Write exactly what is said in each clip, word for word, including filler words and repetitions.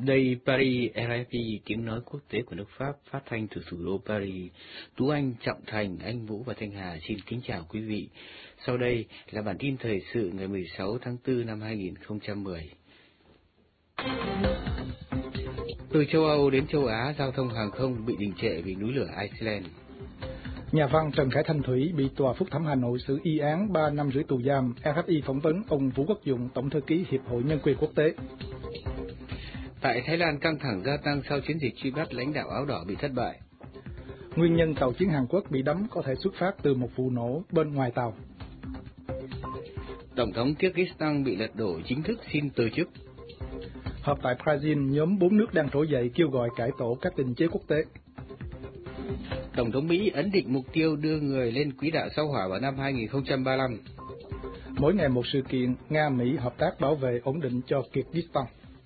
Đây Paris, rờ ép i, tiếng nói quốc tế của nước Pháp, phát thanh từ thủ đô Paris. Tú Anh, Trọng Thành, Anh Vũ và Thanh Hà xin kính chào quý vị. Sau đây là bản tin thời sự ngày mười sáu tháng tư năm hai nghìn không trăm mười. Từ châu Âu đến châu Á, giao thông hàng không bị đình trệ vì núi lửa Iceland. Nhà văn Trần Khải Thanh Thủy bị Tòa Phúc thẩm Hà Nội xử y án ba năm rưỡi tù giam. rờ ép i phỏng vấn ông Vũ Quốc Dụng, Tổng thư ký Hiệp hội Nhân quyền Quốc tế. Tại Thái Lan, căng thẳng gia tăng sau chiến dịch truy bắt lãnh đạo áo đỏ bị thất bại. Nguyên nhân tàu chiến Hàn Quốc bị đắm có thể xuất phát từ một vụ nổ bên ngoài tàu. Tổng thống Kyrgyzstan bị lật đổ chính thức xin từ chức. Họp tại Brazil, nhóm bốn nước đang trỗi dậy kêu gọi cải tổ các định chế quốc tế. Tổng thống Mỹ ấn định mục tiêu đưa người lên quỹ đạo sao Hỏa vào năm hai nghìn không trăm ba mươi lăm. Mỗi ngày một sự kiện, Nga-Mỹ hợp tác bảo vệ ổn định cho Kyrgyzstan.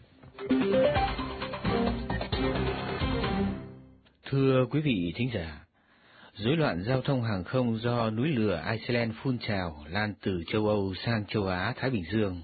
Thưa quý vị thính giả, rối loạn giao thông hàng không do núi lửa Iceland phun trào lan từ châu Âu sang châu Á Thái Bình Dương.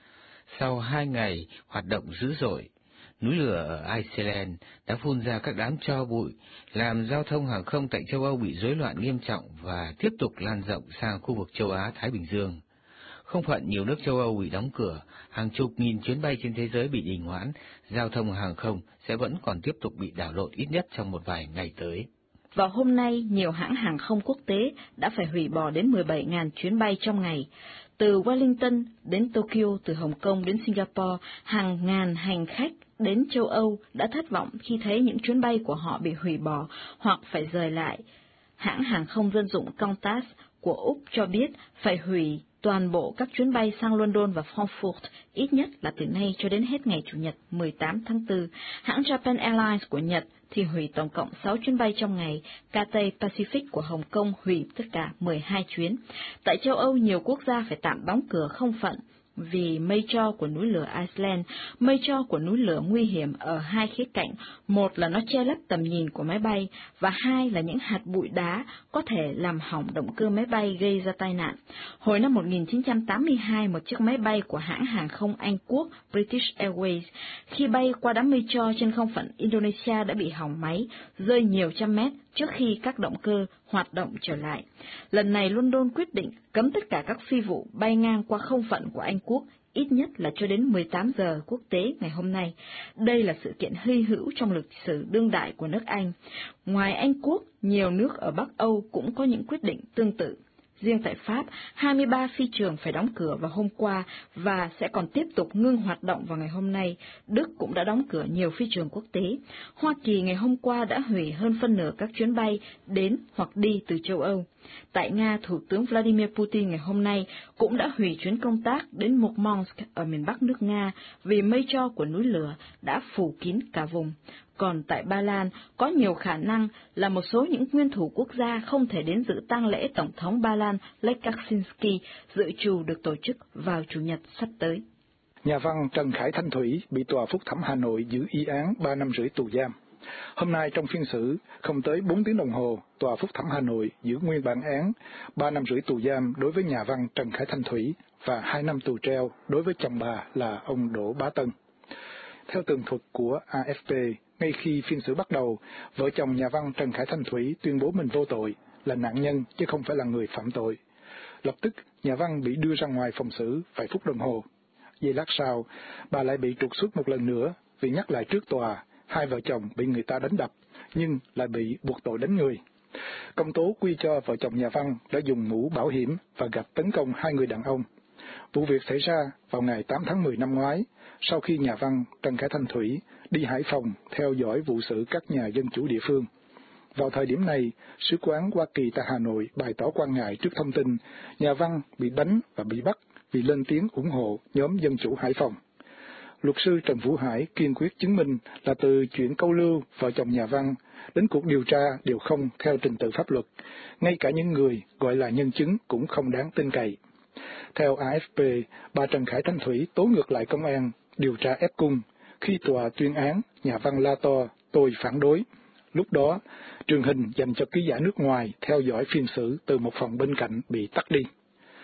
Sau hai ngày hoạt động dữ dội, núi lửa ở Iceland đã phun ra các đám tro bụi, làm giao thông hàng không tại châu Âu bị rối loạn nghiêm trọng và tiếp tục lan rộng sang khu vực châu Á Thái Bình Dương. Không phận nhiều nước châu Âu bị đóng cửa, hàng chục nghìn chuyến bay trên thế giới bị đình hoãn, giao thông hàng không sẽ vẫn còn tiếp tục bị đảo lộn ít nhất trong một vài ngày tới. Vào hôm nay, nhiều hãng hàng không quốc tế đã phải hủy bỏ đến mười bảy nghìn chuyến bay trong ngày. Từ Wellington đến Tokyo, từ Hồng Kông đến Singapore, hàng ngàn hành khách đến châu Âu đã thất vọng khi thấy những chuyến bay của họ bị hủy bỏ hoặc phải rời lại. Hãng hàng không dân dụng Qantas của Úc cho biết phải hủy toàn bộ các chuyến bay sang London và Frankfurt, ít nhất là từ nay cho đến hết ngày Chủ nhật mười tám tháng tư. Hãng Japan Airlines của Nhật thì hủy tổng cộng sáu chuyến bay trong ngày, Cathay Pacific của Hồng Kông hủy tất cả mười hai chuyến. Tại châu Âu, nhiều quốc gia phải tạm đóng cửa không phận vì mây tro của núi lửa Iceland. Mây tro của núi lửa nguy hiểm ở hai khía cạnh, một là nó che lấp tầm nhìn của máy bay, và hai là những hạt bụi đá có thể làm hỏng động cơ máy bay gây ra tai nạn. Hồi năm một nghìn chín trăm tám mươi hai, một chiếc máy bay của hãng hàng không Anh Quốc British Airways khi bay qua đám mây tro trên không phận Indonesia đã bị hỏng máy, rơi nhiều trăm mét trước khi các động cơ hoạt động trở lại. Lần này London quyết định cấm tất cả các phi vụ bay ngang qua không phận của Anh Quốc, ít nhất là cho đến mười tám giờ quốc tế ngày hôm nay. Đây là sự kiện hy hữu trong lịch sử đương đại của nước Anh. Ngoài Anh Quốc, nhiều nước ở Bắc Âu cũng có những quyết định tương tự. Riêng tại Pháp, hai mươi ba phi trường phải đóng cửa vào hôm qua và sẽ còn tiếp tục ngưng hoạt động vào ngày hôm nay. Đức cũng đã đóng cửa nhiều phi trường quốc tế. Hoa Kỳ ngày hôm qua đã hủy hơn phân nửa các chuyến bay đến hoặc đi từ châu Âu. Tại Nga, Thủ tướng Vladimir Putin ngày hôm nay cũng đã hủy chuyến công tác đến Murmansk ở miền Bắc nước Nga vì mây tro của núi lửa đã phủ kín cả vùng. Còn tại Ba Lan, có nhiều khả năng là một số những nguyên thủ quốc gia không thể đến dự tang lễ Tổng thống Ba Lan Lech Kaczynski dự trù được tổ chức vào Chủ nhật sắp tới. Nhà văn Trần Khải Thanh Thủy bị Tòa Phúc thẩm Hà Nội giữ y án ba năm rưỡi tù giam. Hôm nay trong phiên xử, không tới bốn tiếng đồng hồ, Tòa Phúc thẩm Hà Nội giữ nguyên bản án ba năm rưỡi tù giam đối với nhà văn Trần Khải Thanh Thủy và hai năm tù treo đối với chồng bà là ông Đỗ Bá Tân. Theo tường thuật của a ép pê, ngay khi phiên xử bắt đầu, vợ chồng nhà văn Trần Khải Thanh Thủy tuyên bố mình vô tội, là nạn nhân chứ không phải là người phạm tội. Lập tức, nhà văn bị đưa ra ngoài phòng xử vài phút đồng hồ. Giây lát sau, bà lại bị trục xuất một lần nữa vì nhắc lại trước tòa, hai vợ chồng bị người ta đánh đập, nhưng lại bị buộc tội đánh người. Công tố quy cho vợ chồng nhà văn đã dùng mũ bảo hiểm và gạch tấn công hai người đàn ông. Vụ việc xảy ra vào ngày tám tháng mười năm ngoái, sau khi nhà văn Trần Khải Thanh Thủy đi Hải Phòng theo dõi vụ xử các nhà dân chủ địa phương. Vào thời điểm này, Sứ quán Hoa Kỳ tại Hà Nội bày tỏ quan ngại trước thông tin nhà văn bị đánh và bị bắt vì lên tiếng ủng hộ nhóm dân chủ Hải Phòng. Luật sư Trần Vũ Hải kiên quyết chứng minh là từ chuyện câu lưu vợ chồng nhà văn đến cuộc điều tra đều không theo trình tự pháp luật, ngay cả những người gọi là nhân chứng cũng không đáng tin cậy. Theo a ép pê, bà Trần Khải Thanh Thủy tố ngược lại công an điều tra ép cung khi tòa tuyên án nhà văn la to tôi phản đối. Lúc đó, truyền hình dành cho ký giả nước ngoài theo dõi phiên xử từ một phòng bên cạnh bị tắt đi.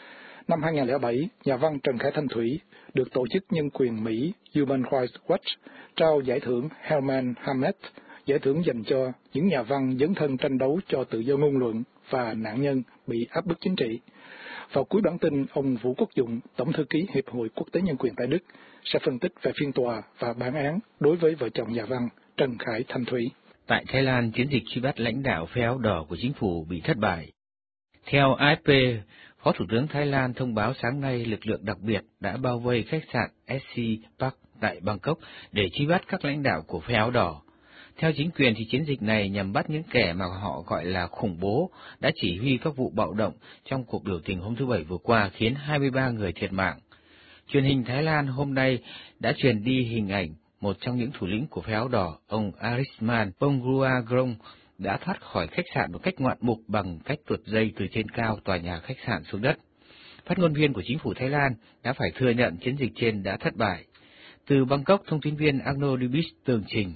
Năm hai không không bảy, nhà văn Trần Khải Thanh Thủy được Tổ chức Nhân quyền Mỹ Human Rights Watch trao giải thưởng Herman Hammett, giải thưởng dành cho những nhà văn dấn thân tranh đấu cho tự do ngôn luận và nạn nhân bị áp bức chính trị. Vào cuối bản tin, ông Vũ Quốc Dụng, Tổng thư ký Hiệp hội Quốc tế Nhân quyền tại Đức, sẽ phân tích về phiên tòa và bản án đối với vợ chồng nhà văn Trần Khải Thanh Thủy. Tại Thái Lan, chiến dịch truy bắt lãnh đạo phe áo đỏ của chính phủ bị thất bại. Theo a ép pê, Phó Thủ tướng Thái Lan thông báo sáng nay lực lượng đặc biệt đã bao vây khách sạn ét xê Park tại Bangkok để truy bắt các lãnh đạo của phe áo đỏ. Theo chính quyền thì chiến dịch này nhằm bắt những kẻ mà họ gọi là khủng bố đã chỉ huy các vụ bạo động trong cuộc biểu tình hôm thứ Bảy vừa qua khiến hai mươi ba người thiệt mạng. Truyền hình Thái Lan hôm nay đã truyền đi hình ảnh một trong những thủ lĩnh của phe áo đỏ, ông Arisman Pongruagrong, đã thoát khỏi khách sạn một cách ngoạn mục bằng cách tuột dây từ trên cao tòa nhà khách sạn xuống đất. Phát ngôn viên của chính phủ Thái Lan đã phải thừa nhận chiến dịch trên đã thất bại. Từ Bangkok, thông tin viên Arnaud Dubis tường trình.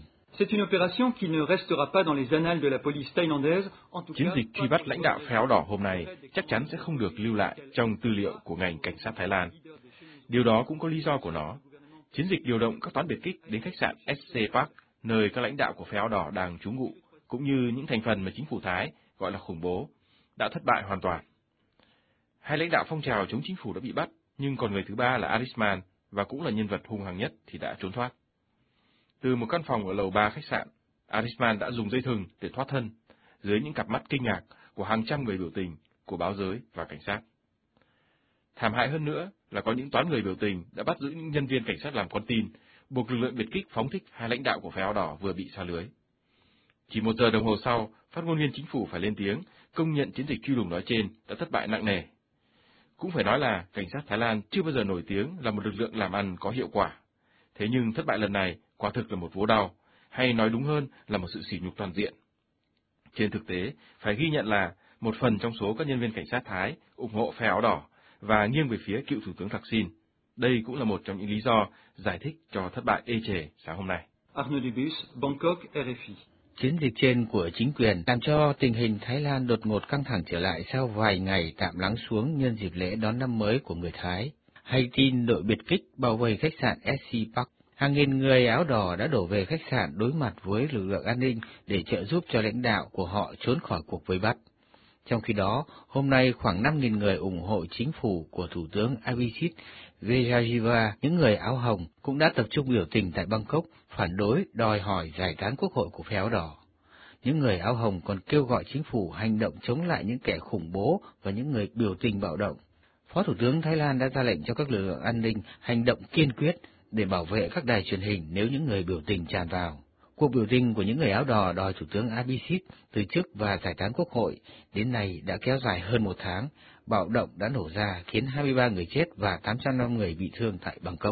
Chiến dịch truy bắt lãnh đạo phe áo đỏ hôm nay chắc chắn sẽ không được lưu lại trong tư liệu của ngành cảnh sát Thái Lan. Điều đó cũng có lý do của nó. Chiến dịch điều động các toán biệt kích đến khách sạn ét xê Park, nơi các lãnh đạo của phe áo đỏ đang trú ngụ, cũng như những thành phần mà chính phủ Thái gọi là khủng bố, đã thất bại hoàn toàn. Hai lãnh đạo phong trào chống chính phủ đã bị bắt, nhưng còn người thứ ba là Arisman, và cũng là nhân vật hung hăng nhất thì đã trốn thoát. Từ một căn phòng ở lầu ba khách sạn, Arisman đã dùng dây thừng để thoát thân, dưới những cặp mắt kinh ngạc của hàng trăm người biểu tình, của báo giới và cảnh sát. Thảm hại hơn nữa là có những toán người biểu tình đã bắt giữ những nhân viên cảnh sát làm con tin, buộc lực lượng biệt kích phóng thích hai lãnh đạo của phe áo đỏ vừa bị sa lưới. Chỉ một giờ đồng hồ sau, phát ngôn viên chính phủ phải lên tiếng công nhận chiến dịch truy lùng nói trên đã thất bại nặng nề. Cũng phải nói là cảnh sát Thái Lan chưa bao giờ nổi tiếng là một lực lượng làm ăn có hiệu quả. Thế nhưng thất bại lần này quả thực là một vố đau, hay nói đúng hơn là một sự sỉ nhục toàn diện. Trên thực tế, phải ghi nhận là một phần trong số các nhân viên cảnh sát Thái ủng hộ phe áo đỏ và nghiêng về phía cựu Thủ tướng Thaksin. Đây cũng là một trong những lý do giải thích cho thất bại ê chề sáng hôm nay. Arnaud Dubus, Bangkok, rờ ép i. Chiến dịch trên của chính quyền làm cho tình hình Thái Lan đột ngột căng thẳng trở lại sau vài ngày tạm lắng xuống nhân dịp lễ đón năm mới của người Thái. Hay tin đội biệt kích bao vây khách sạn ét xê Park, hàng nghìn người áo đỏ đã đổ về khách sạn đối mặt với lực lượng an ninh để trợ giúp cho lãnh đạo của họ trốn khỏi cuộc vây bắt. Trong khi đó, hôm nay khoảng năm nghìn người ủng hộ chính phủ của Thủ tướng Abhisit Vejjajiva, những người áo hồng, cũng đã tập trung biểu tình tại Bangkok phản đối đòi hỏi giải tán quốc hội của phe áo đỏ. Những người áo hồng còn kêu gọi chính phủ hành động chống lại những kẻ khủng bố và những người biểu tình bạo động. Phó Thủ tướng Thái Lan đã ra lệnh cho các lực lượng an ninh hành động kiên quyết để bảo vệ các đài truyền hình nếu những người biểu tình tràn vào. Cuộc biểu tình của những người áo đỏ đòi Thủ tướng Abhisit từ chức và giải tán quốc hội đến nay đã kéo dài hơn một tháng. Bạo động đã nổ ra khiến hai mươi ba người chết và tám trăm năm người bị thương tại Bangkok.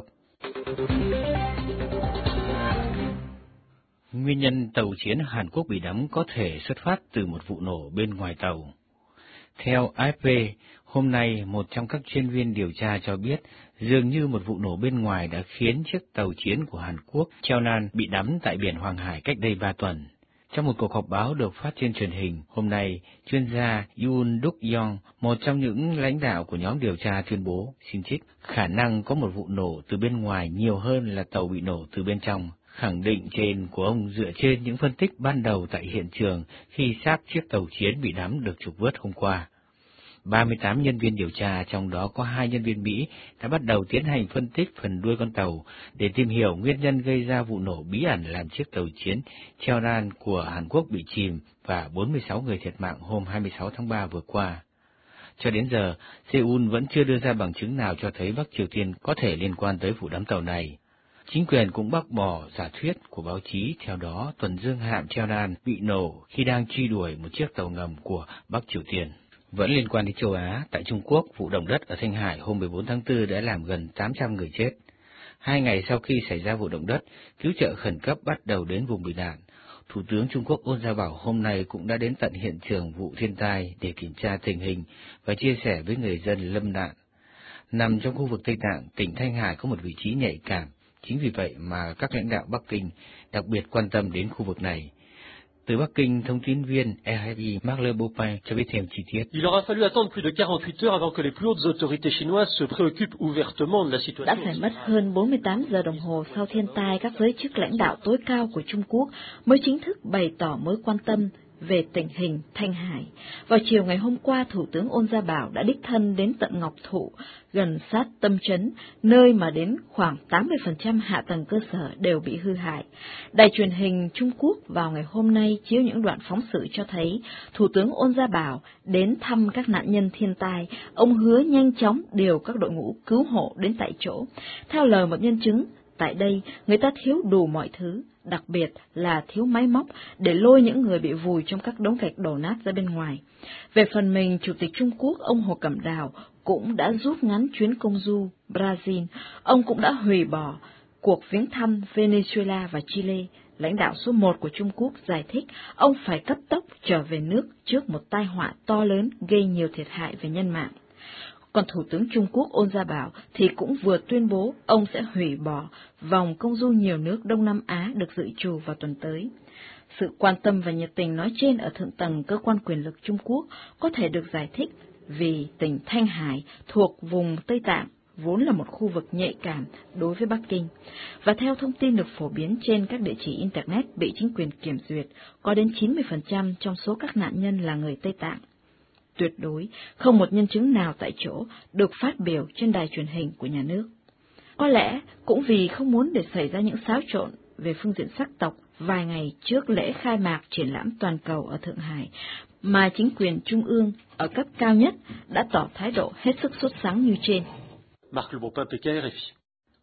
Nguyên nhân tàu chiến Hàn Quốc bị đắm có thể xuất phát từ một vụ nổ bên ngoài tàu. Theo a ép pê, hôm nay một trong các chuyên viên điều tra cho biết dường như một vụ nổ bên ngoài đã khiến chiếc tàu chiến của Hàn Quốc Cheonan bị đắm tại biển Hoàng Hải cách đây ba tuần. Trong một cuộc họp báo được phát trên truyền hình hôm nay, chuyên gia Yoon Duk-yong, một trong những lãnh đạo của nhóm điều tra tuyên bố, xin trích, khả năng có một vụ nổ từ bên ngoài nhiều hơn là tàu bị nổ từ bên trong. Khẳng định trên của ông dựa trên những phân tích ban đầu tại hiện trường khi xác chiếc tàu chiến bị đắm được trục vớt hôm qua. ba mươi tám nhân viên điều tra, trong đó có hai nhân viên Mỹ, đã bắt đầu tiến hành phân tích phần đuôi con tàu để tìm hiểu nguyên nhân gây ra vụ nổ bí ẩn làm chiếc tàu chiến Cheonan của Hàn Quốc bị chìm và bốn mươi sáu người thiệt mạng hôm hai mươi sáu tháng ba vừa qua. Cho đến giờ, Seoul vẫn chưa đưa ra bằng chứng nào cho thấy Bắc Triều Tiên có thể liên quan tới vụ đắm tàu này. Chính quyền cũng bác bỏ giả thuyết của báo chí, theo đó tuần dương hạm Cheonan bị nổ khi đang truy đuổi một chiếc tàu ngầm của Bắc Triều Tiên. Vẫn liên quan đến châu Á, tại Trung Quốc, vụ động đất ở Thanh Hải hôm mười bốn tháng tư đã làm gần tám trăm người chết. Hai ngày sau khi xảy ra vụ động đất, cứu trợ khẩn cấp bắt đầu đến vùng bị nạn. Thủ tướng Trung Quốc Ôn Gia Bảo hôm nay cũng đã đến tận hiện trường vụ thiên tai để kiểm tra tình hình và chia sẻ với người dân lâm nạn. Nằm trong khu vực Tây Tạng, tỉnh Thanh Hải có một vị trí nhạy cảm, chính vì vậy mà các lãnh đạo Bắc Kinh đặc biệt quan tâm đến khu vực này. Từ Bắc Kinh, thông tin viên rờ ép i Marc Le Beaupin cho biết thêm chi tiết. Il aura fallu attendre plus de quarante-huit heures avant que les plus hautes autorités chinoises se préoccupent ouvertement de la situation. Đã phải mất hơn bốn mươi tám giờ đồng hồ sau thiên tai, các giới chức lãnh đạo tối cao của Trung Quốc mới chính thức bày tỏ mối quan tâm về tình hình Thanh Hải. Vào chiều ngày hôm qua, Thủ tướng Ôn Gia Bảo đã đích thân đến tận Ngọc Thụ, gần sát tâm trấn, nơi mà đến khoảng tám mươi phần trăm hạ tầng cơ sở đều bị hư hại. Đài truyền hình Trung Quốc vào ngày hôm nay chiếu những đoạn phóng sự cho thấy Thủ tướng Ôn Gia Bảo đến thăm các nạn nhân thiên tai. Ông hứa nhanh chóng điều các đội ngũ cứu hộ đến tại chỗ. Theo lời một nhân chứng, tại đây người ta thiếu đủ mọi thứ, đặc biệt là thiếu máy móc để lôi những người bị vùi trong các đống gạch đổ nát ra bên ngoài. Về phần mình, Chủ tịch Trung Quốc ông Hồ Cẩm Đào cũng đã rút ngắn chuyến công du Brazil. Ông cũng đã hủy bỏ cuộc viếng thăm Venezuela và Chile. Lãnh đạo số một của Trung Quốc giải thích ông phải cấp tốc trở về nước trước một tai họa to lớn gây nhiều thiệt hại về nhân mạng. Còn Thủ tướng Trung Quốc Ôn Gia Bảo thì cũng vừa tuyên bố ông sẽ hủy bỏ vòng công du nhiều nước Đông Nam Á được dự trù vào tuần tới. Sự quan tâm và nhiệt tình nói trên ở thượng tầng cơ quan quyền lực Trung Quốc có thể được giải thích vì tỉnh Thanh Hải thuộc vùng Tây Tạng vốn là một khu vực nhạy cảm đối với Bắc Kinh. Và theo thông tin được phổ biến trên các địa chỉ Internet bị chính quyền kiểm duyệt, có đến chín mươi phần trăm trong số các nạn nhân là người Tây Tạng. Tuyệt đối không một nhân chứng nào tại chỗ được phát biểu trên đài truyền hình của nhà nước. Có lẽ cũng vì không muốn để xảy ra những xáo trộn về phương diện sắc tộc vài ngày trước lễ khai mạc triển lãm toàn cầu ở Thượng Hải, mà chính quyền trung ương ở cấp cao nhất đã tỏ thái độ hết sức sốt sắng như trên. Marc Le Beaupin, Pékin, rờ ép i.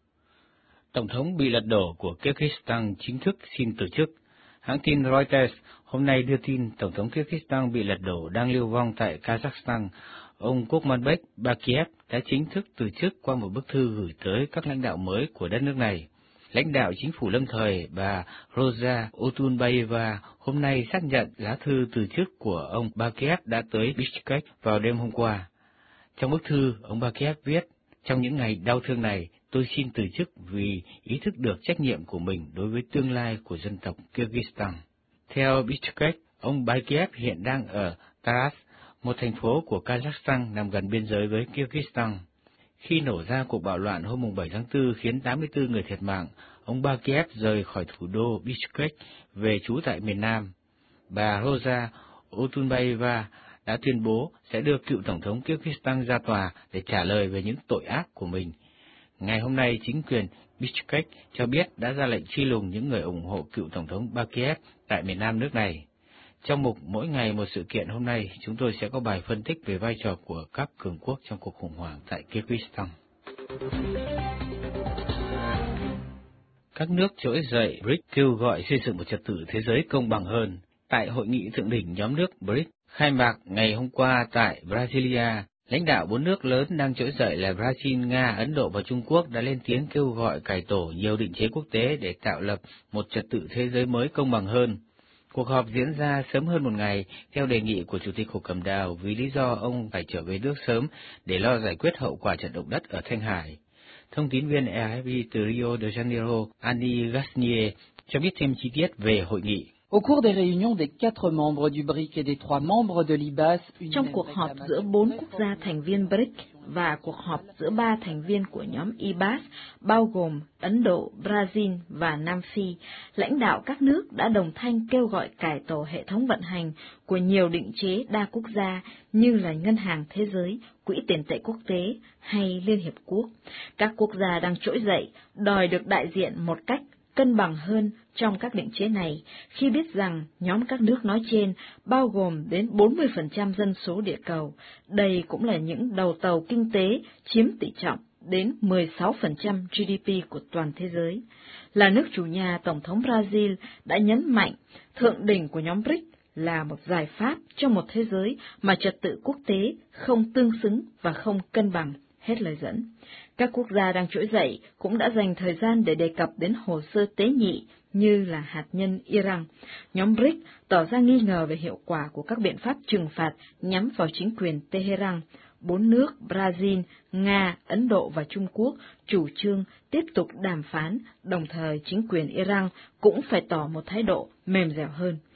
Tổng thống bị lật đổ của Kyrgyzstan chính thức xin từ chức. Hãng tin Reuters hôm nay đưa tin Tổng thống Kyrgyzstan bị lật đổ đang lưu vong tại Kazakhstan. Ông Kurmanbek Bakiev đã chính thức từ chức qua một bức thư gửi tới các lãnh đạo mới của đất nước này. Lãnh đạo chính phủ lâm thời bà Rosa Otunbayeva hôm nay xác nhận lá thư từ chức của ông Bakiev đã tới Bishkek vào đêm hôm qua. Trong bức thư, ông Bakiev viết, trong những ngày đau thương này, tôi xin từ chức vì ý thức được trách nhiệm của mình đối với tương lai của dân tộc Kyrgyzstan. Theo Bishkek, ông Bakiev hiện đang ở Taraz, một thành phố của Kazakhstan nằm gần biên giới với Kyrgyzstan. Khi nổ ra cuộc bạo loạn hôm bảy tháng tư khiến tám mươi tư người thiệt mạng, ông Bakiev rời khỏi thủ đô Bishkek về trú tại miền Nam. Bà Rosa Otunbayeva đã tuyên bố sẽ đưa cựu Tổng thống Kyrgyzstan ra tòa để trả lời về những tội ác của mình. Ngày hôm nay, chính quyền Bishkek cho biết đã ra lệnh truy lùng những người ủng hộ cựu Tổng thống Bakiev tại miền Nam nước này. Trong mục Mỗi ngày một sự kiện hôm nay, chúng tôi sẽ có bài phân tích về vai trò của các cường quốc trong cuộc khủng hoảng tại Kyrgyzstan. Các nước trỗi dậy bê rê i xê kêu gọi xây dựng một trật tự thế giới công bằng hơn. Tại hội nghị thượng đỉnh nhóm nước bê rê i xê khai mạc ngày hôm qua tại Brasilia, lãnh đạo bốn nước lớn đang trỗi dậy là Brazil, Nga, Ấn Độ và Trung Quốc đã lên tiếng kêu gọi cải tổ nhiều định chế quốc tế để tạo lập một trật tự thế giới mới công bằng hơn. Cuộc họp diễn ra sớm hơn một ngày theo đề nghị của Chủ tịch Hồ Cẩm Đào vì lý do ông phải trở về nước sớm để lo giải quyết hậu quả trận động đất ở Thanh Hải. Thông tin viên rờ ép i từ Rio de Janeiro, Annie Gasnier, cho biết thêm chi tiết về hội nghị. Au cours des réunions des quatre membres du bê rê i xê et des trois membres de l'I B A S, trong cuộc họp giữa bốn quốc gia thành viên bê rê i xê và cuộc họp giữa ba thành viên của nhóm I B A S, bao gồm Ấn Độ, Brazil và Nam Phi, lãnh đạo các nước đã đồng thanh kêu gọi cải tổ hệ thống vận hành của nhiều định chế đa quốc gia như là Ngân hàng Thế giới, Quỹ tiền tệ quốc tế hay Liên Hiệp Quốc. Các quốc gia đang trỗi dậy, đòi được đại diện một cách cân bằng hơn trong các định chế này, khi biết rằng nhóm các nước nói trên bao gồm đến bốn mươi phần trăm dân số địa cầu. Đây cũng là những đầu tàu kinh tế chiếm tỷ trọng đến mười sáu phần trăm giê đê pê của toàn thế giới. Là nước chủ nhà, Tổng thống Brazil đã nhấn mạnh thượng đỉnh của nhóm bê rê i xê là một giải pháp cho một thế giới mà trật tự quốc tế không tương xứng và không cân bằng, hết lời dẫn. Các quốc gia đang trỗi dậy cũng đã dành thời gian để đề cập đến hồ sơ tế nhị như là hạt nhân Iran. Nhóm bê rê i xê tỏ ra nghi ngờ về hiệu quả của các biện pháp trừng phạt nhắm vào chính quyền Tehran. Bốn nước Brazil, Nga, Ấn Độ và Trung Quốc chủ trương tiếp tục đàm phán, đồng thời chính quyền Iran cũng phải tỏ một thái độ mềm dẻo hơn.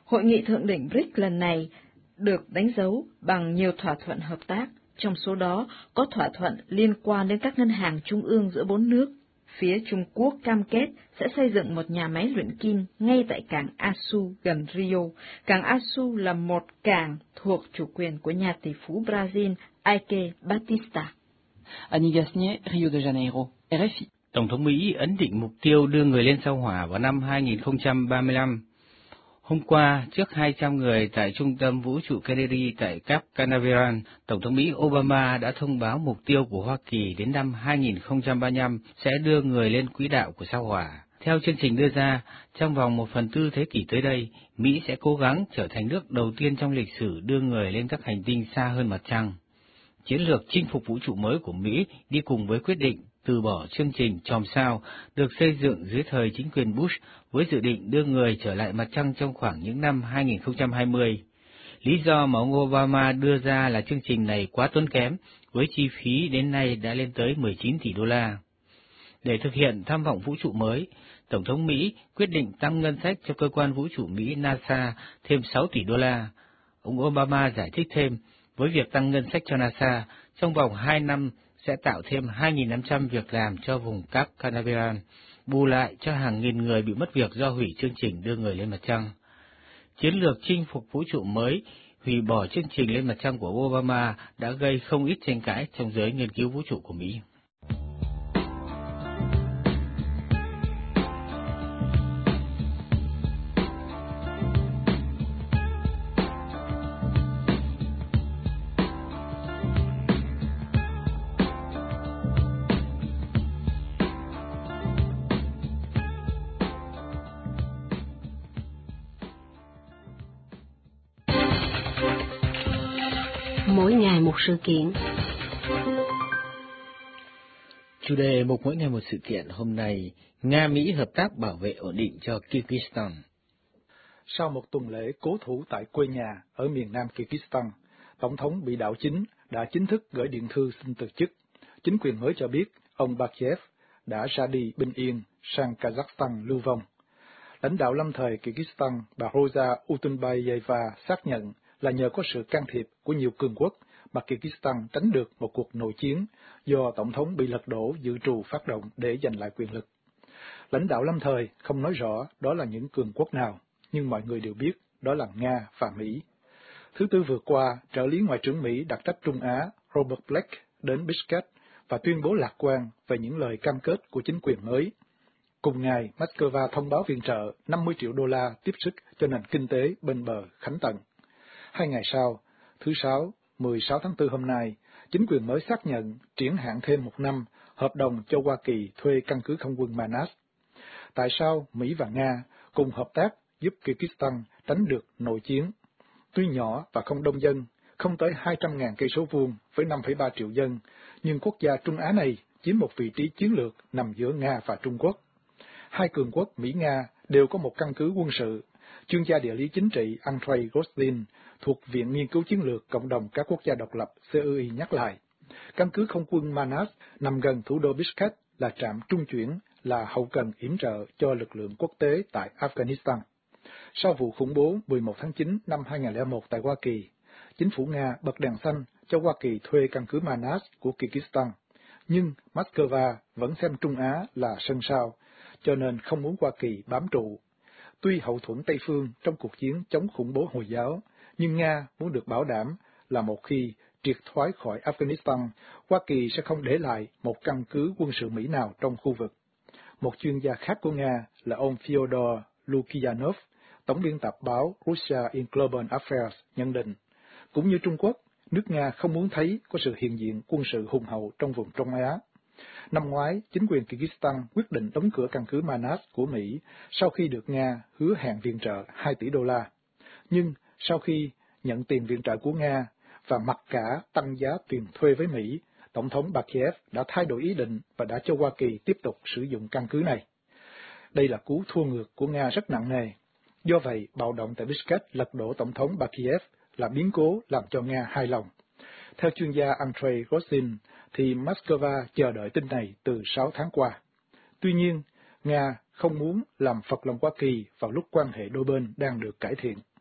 Hội nghị thượng đỉnh bê rê i xê lần này được đánh dấu bằng nhiều thỏa thuận hợp tác, trong số đó có thỏa thuận liên quan đến các ngân hàng trung ương giữa bốn nước. Phía Trung Quốc cam kết sẽ xây dựng một nhà máy luyện kim ngay tại cảng Açu gần Rio. Cảng Açu là một cảng thuộc chủ quyền của nhà tỷ phú Brazil Eike Batista. Annie Gasnier, Rio de Janeiro, R F I. Tổng thống Mỹ ấn định mục tiêu đưa người lên sao Hỏa vào năm hai nghìn không trăm ba mươi lăm. Hôm qua, trước hai trăm người tại Trung tâm Vũ trụ Kennedy tại Cap Canaveral, Tổng thống Mỹ Obama đã thông báo mục tiêu của Hoa Kỳ đến năm hai nghìn không trăm ba mươi lăm sẽ đưa người lên quỹ đạo của sao Hỏa. Theo chương trình đưa ra, trong vòng một phần tư thế kỷ tới đây, Mỹ sẽ cố gắng trở thành nước đầu tiên trong lịch sử đưa người lên các hành tinh xa hơn mặt trăng. Chiến lược chinh phục vũ trụ mới của Mỹ đi cùng với quyết định từ bỏ chương trình chòm sao được xây dựng dưới thời chính quyền Bush với dự định đưa người trở lại mặt trăng trong khoảng những năm hai nghìn không trăm hai mươi. Lý do mà ông Obama đưa ra là chương trình này quá tốn kém, với chi phí đến nay đã lên tới mười chín tỷ đô la. Để thực hiện tham vọng vũ trụ mới, Tổng thống Mỹ quyết định tăng ngân sách cho cơ quan vũ trụ Mỹ NASA thêm sáu tỷ đô la. Ông Obama giải thích thêm, với việc tăng ngân sách cho NASA, trong vòng hai năm sẽ tạo thêm hai nghìn năm trăm việc làm cho vùng Cap Canaveral, bù lại cho hàng nghìn người bị mất việc do hủy chương trình đưa người lên mặt trăng. Chiến lược chinh phục vũ trụ mới, hủy bỏ chương trình lên mặt trăng của Obama đã gây không ít tranh cãi trong giới nghiên cứu vũ trụ của Mỹ. Mỗi ngày một sự kiện. Chủ đề mục mỗi ngày một sự kiện hôm nay, Nga-Mỹ hợp tác bảo vệ ổn định cho Kyrgyzstan. Sau một tuần lễ cố thủ tại quê nhà ở miền nam Kyrgyzstan, Tổng thống bị đảo chính đã chính thức gửi điện thư xin từ chức. Chính quyền mới cho biết ông Bakiyev đã ra đi bình yên sang Kazakhstan lưu vong. Lãnh đạo lâm thời Kyrgyzstan bà Rosa Utunbayeva xác nhận là nhờ có sự can thiệp của nhiều cường quốc mà Kyrgyzstan tránh được một cuộc nội chiến do Tổng thống bị lật đổ dự trù phát động để giành lại quyền lực. Lãnh đạo lâm thời không nói rõ đó là những cường quốc nào, nhưng mọi người đều biết đó là Nga và Mỹ. Thứ Tư vừa qua, trợ lý Ngoại trưởng Mỹ đặc trách Trung Á Robert Blake đến Bishkek và tuyên bố lạc quan về những lời cam kết của chính quyền mới. Cùng ngày, Moscow thông báo viện trợ năm mươi triệu đô la tiếp sức cho nền kinh tế bên bờ Khánh Tần. Hai ngày sau, thứ Sáu, mười sáu tháng tư hôm nay, chính quyền mới xác nhận triển hạn thêm một năm hợp đồng cho Hoa Kỳ thuê căn cứ không quân Manas. Tại sao Mỹ và Nga cùng hợp tác giúp Kyrgyzstan tránh được nội chiến? Tuy nhỏ và không đông dân, không tới hai trăm nghìn cây số vuông với năm phẩy ba triệu dân, nhưng quốc gia Trung Á này chiếm một vị trí chiến lược nằm giữa Nga và Trung Quốc. Hai cường quốc Mỹ-Nga đều có một căn cứ quân sự. Chuyên gia địa lý chính trị Andrei Roslin thuộc Viện Nghiên cứu Chiến lược Cộng đồng các quốc gia độc lập C I I nhắc lại, căn cứ không quân Manas nằm gần thủ đô Bishkek là trạm trung chuyển, là hậu cần yểm trợ cho lực lượng quốc tế tại Afghanistan. Sau vụ khủng bố mười một tháng chín năm hai nghìn không trăm lẻ một tại Hoa Kỳ, chính phủ Nga bật đèn xanh cho Hoa Kỳ thuê căn cứ Manas của Kyrgyzstan, nhưng Moscow vẫn xem Trung Á là sân sau, cho nên không muốn Hoa Kỳ bám trụ. Tuy hậu thuẫn Tây phương trong cuộc chiến chống khủng bố Hồi giáo, nhưng Nga muốn được bảo đảm là một khi triệt thoái khỏi Afghanistan, Hoa Kỳ sẽ không để lại một căn cứ quân sự Mỹ nào trong khu vực. Một chuyên gia khác của Nga là ông Fyodor Lukyanov, tổng biên tập báo Russia in Global Affairs nhận định, cũng như Trung Quốc, nước Nga không muốn thấy có sự hiện diện quân sự hùng hậu trong vùng Trung Á. Năm ngoái, chính quyền Kyrgyzstan quyết định đóng cửa căn cứ Manas của Mỹ sau khi được Nga hứa hẹn viện trợ hai tỷ đô la. Nhưng sau khi nhận tiền viện trợ của Nga và mặc cả tăng giá tiền thuê với Mỹ, Tổng thống Bakiyev đã thay đổi ý định và đã cho Hoa Kỳ tiếp tục sử dụng căn cứ này. Đây là cú thua ngược của Nga rất nặng nề. Do vậy, bạo động tại Bishkek lật đổ Tổng thống Bakiyev là biến cố làm cho Nga hài lòng. Theo chuyên gia Andrei Rosin, thì Moscow chờ đợi tin này từ sáu tháng qua. Tuy nhiên, Nga không muốn làm phật lòng Hoa Kỳ vào lúc quan hệ đôi bên đang được cải thiện.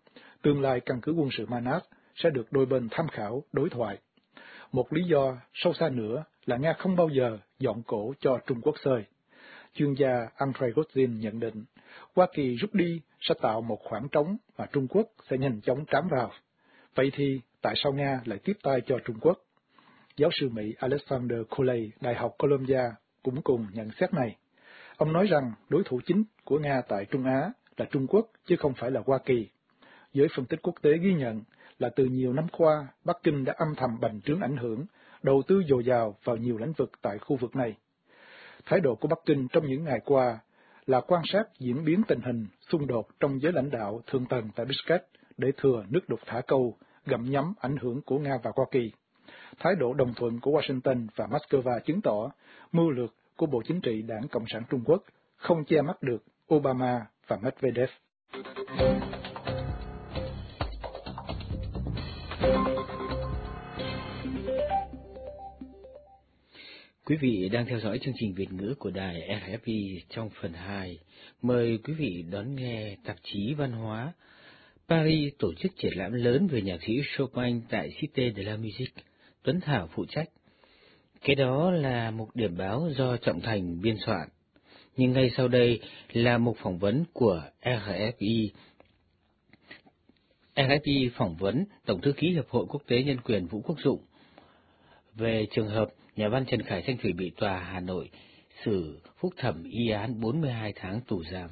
tương lai căn cứ quân sự Manat sẽ được đôi bên tham khảo, đối thoại. Một lý do sâu xa nữa là Nga không bao giờ dọn cổ cho Trung Quốc xơi. Chuyên gia Andrei Godzin nhận định, Hoa Kỳ rút đi sẽ tạo một khoảng trống mà Trung Quốc sẽ nhanh chóng trám vào. Vậy thì tại sao Nga lại tiếp tay cho Trung Quốc? Giáo sư Mỹ Alexander Coley, Đại học Columbia cũng cùng nhận xét này. Ông nói rằng đối thủ chính của Nga tại Trung Á là Trung Quốc chứ không phải là Hoa Kỳ. Giới phân tích quốc tế ghi nhận là từ nhiều năm qua, Bắc Kinh đã âm thầm bành trướng ảnh hưởng, đầu tư dồi dào vào nhiều lĩnh vực tại khu vực này. Thái độ của Bắc Kinh trong những ngày qua là quan sát diễn biến tình hình xung đột trong giới lãnh đạo thượng tầng tại Bishkek để thừa nước đục thả câu, gặm nhấm ảnh hưởng của Nga và Hoa Kỳ. Thái độ đồng thuận của Washington và Moscow chứng tỏ mưu lược của Bộ Chính trị Đảng Cộng sản Trung Quốc không che mắt được Obama và Medvedev. Quý vị đang theo dõi chương trình Việt ngữ của đài rờ ép i trong phần hai. Mời quý vị đón nghe tạp chí văn hóa. Paris tổ chức triển lãm lớn về nhạc sĩ Chopin tại Cité de la Musique. Tuấn Thảo phụ trách. Cái đó là một điểm báo do Trọng Thành biên soạn. Nhưng ngay sau đây là một phỏng vấn của rờ ép i. rờ ép i phỏng vấn Tổng thư ký Hiệp hội Quốc tế Nhân quyền Vũ Quốc Dụng về trường hợp nhà văn Trần Khải Thanh Thủy bị tòa Hà Nội xử phúc thẩm y án bốn mươi hai tháng tù giam.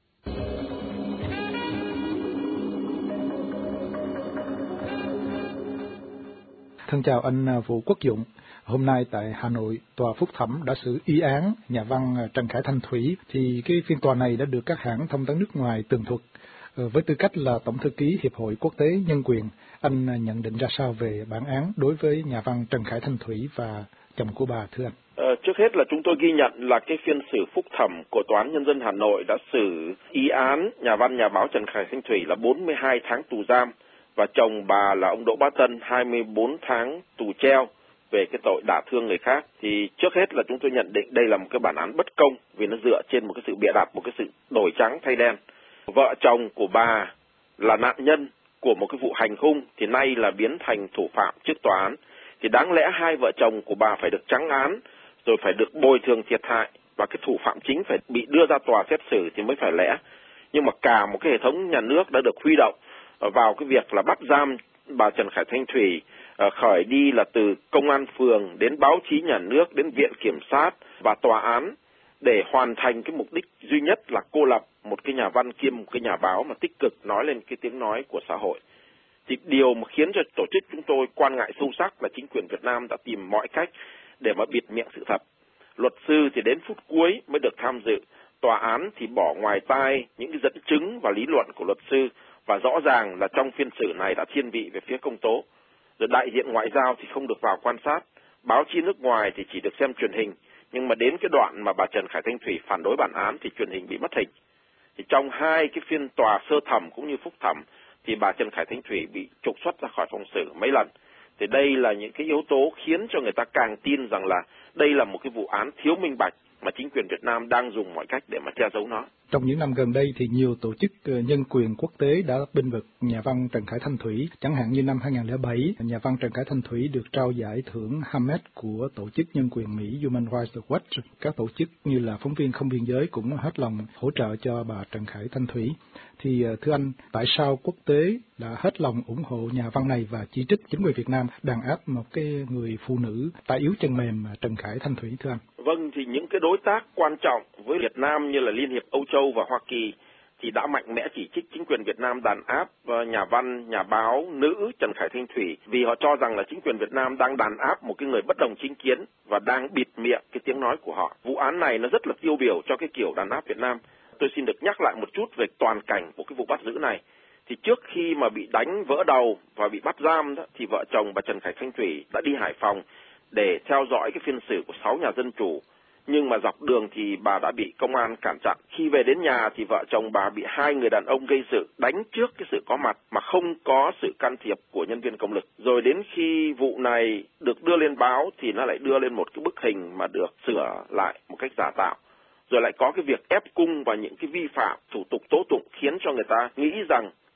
Thân chào anh Vũ Quốc Dụng. Hôm nay tại Hà Nội, tòa phúc thẩm đã xử y án nhà văn Trần Khải Thanh Thủy. Thì cái phiên tòa này đã được các hãng thông tấn nước ngoài tường thuật. Với tư cách là Tổng thư ký Hiệp hội Quốc tế Nhân quyền, anh nhận định ra sao về bản án đối với nhà văn Trần Khải Thanh Thủy và chồng của bà, thưa anh? Ờ, trước hết là chúng tôi ghi nhận là cái phiên xử phúc thẩm của Tòa án Nhân dân Hà Nội đã xử y án nhà văn nhà báo Trần Khải Thanh Thủy là bốn mươi hai tháng tù giam và chồng bà là ông Đỗ Bá Tân hai mươi bốn tháng tù treo về cái tội đả thương người khác. Thì trước hết là chúng tôi nhận định đây là một cái bản án bất công vì nó dựa trên một cái sự bịa đặt, một cái sự đổi trắng thay đen. Vợ chồng của bà là nạn nhân của một cái vụ hành hung thì nay là biến thành thủ phạm trước tòa án. Thì đáng lẽ hai vợ chồng của bà phải được trắng án, rồi phải được bồi thường thiệt hại và cái thủ phạm chính phải bị đưa ra tòa xét xử thì mới phải lẽ. Nhưng mà cả một cái hệ thống nhà nước đã được huy động vào cái việc là bắt giam bà Trần Khải Thanh Thủy, khởi đi là từ công an phường đến báo chí nhà nước đến viện kiểm sát và tòa án để hoàn thành cái mục đích duy nhất là cô lập một cái nhà văn kiêm một cái nhà báo mà tích cực nói lên cái tiếng nói của xã hội. Thì điều mà khiến cho tổ chức chúng tôi quan ngại sâu sắc là chính quyền Việt Nam đã tìm mọi cách để mà bịt miệng sự thật. Luật sư thì đến phút cuối mới được tham dự, tòa án thì bỏ ngoài tai những cái dẫn chứng và lý luận của luật sư và rõ ràng là trong phiên xử này đã thiên vị về phía công tố. Rồi đại diện ngoại giao thì không được vào quan sát, báo chí nước ngoài thì chỉ được xem truyền hình, nhưng mà đến cái đoạn mà bà Trần Khải Thanh Thủy phản đối bản án thì truyền hình bị mất hình. Thì trong hai cái phiên tòa sơ thẩm cũng như phúc thẩm thì bà Trần Khải Thanh Thủy bị trục xuất ra khỏi phòng xử mấy lần. Thì đây là những cái yếu tố khiến cho người ta càng tin rằng là đây là một cái vụ án thiếu minh bạch mà chính quyền Việt Nam đang dùng mọi cách để mà che giấu nó. Trong những năm gần đây thì nhiều tổ chức nhân quyền quốc tế đã bênh vực nhà văn Trần Khải Thanh Thủy. Chẳng hạn như năm hai không không bảy, nhà văn Trần Khải Thanh Thủy được trao giải thưởng Hamed của tổ chức nhân quyền Mỹ Human Rights Watch. Các tổ chức như là Phóng viên Không Biên Giới cũng hết lòng hỗ trợ cho bà Trần Khải Thanh Thủy. Thì thưa anh, tại sao quốc tế đã hết lòng ủng hộ nhà văn này và chỉ trích chính quyền Việt Nam đàn áp một cái người phụ nữ tay yếu chân mềm Trần Khải Thanh Thủy, thưa anh? Vâng, thì những cái đối tác quan trọng với Việt Nam như là Liên hiệp Âu Châu và Hoa Kỳ thì đã mạnh mẽ chỉ trích chính quyền Việt Nam đàn áp nhà văn, nhà báo nữ Trần Khải Thanh Thủy vì họ cho rằng là chính quyền Việt Nam đang đàn áp một cái người bất đồng chính kiến và đang bịt miệng cái tiếng nói của họ. Vụ án này nó rất là tiêu biểu cho cái kiểu đàn áp Việt Nam. Tôi xin được nhắc lại một chút về toàn cảnh của cái vụ bắt giữ này. Thì trước khi mà bị đánh vỡ đầu và bị bắt giam đó, thì vợ chồng bà Trần Khải Thanh Thủy đã đi Hải Phòng để theo dõi cái phiên xử của sáu nhà dân chủ. Nhưng mà dọc đường thì bà đã bị công an cản chặn. Khi về đến nhà thì vợ chồng bà bị hai người đàn ông gây sự đánh trước cái sự có mặt mà không có sự can thiệp của nhân viên công lực. Rồi đến khi vụ này được đưa lên báo thì nó lại đưa lên một cái bức hình mà được sửa lại một cách giả tạo. Rồi lại có cái việc ép cung và những cái vi phạm thủ tục tố tụng khiến cho người ta nghĩ rằng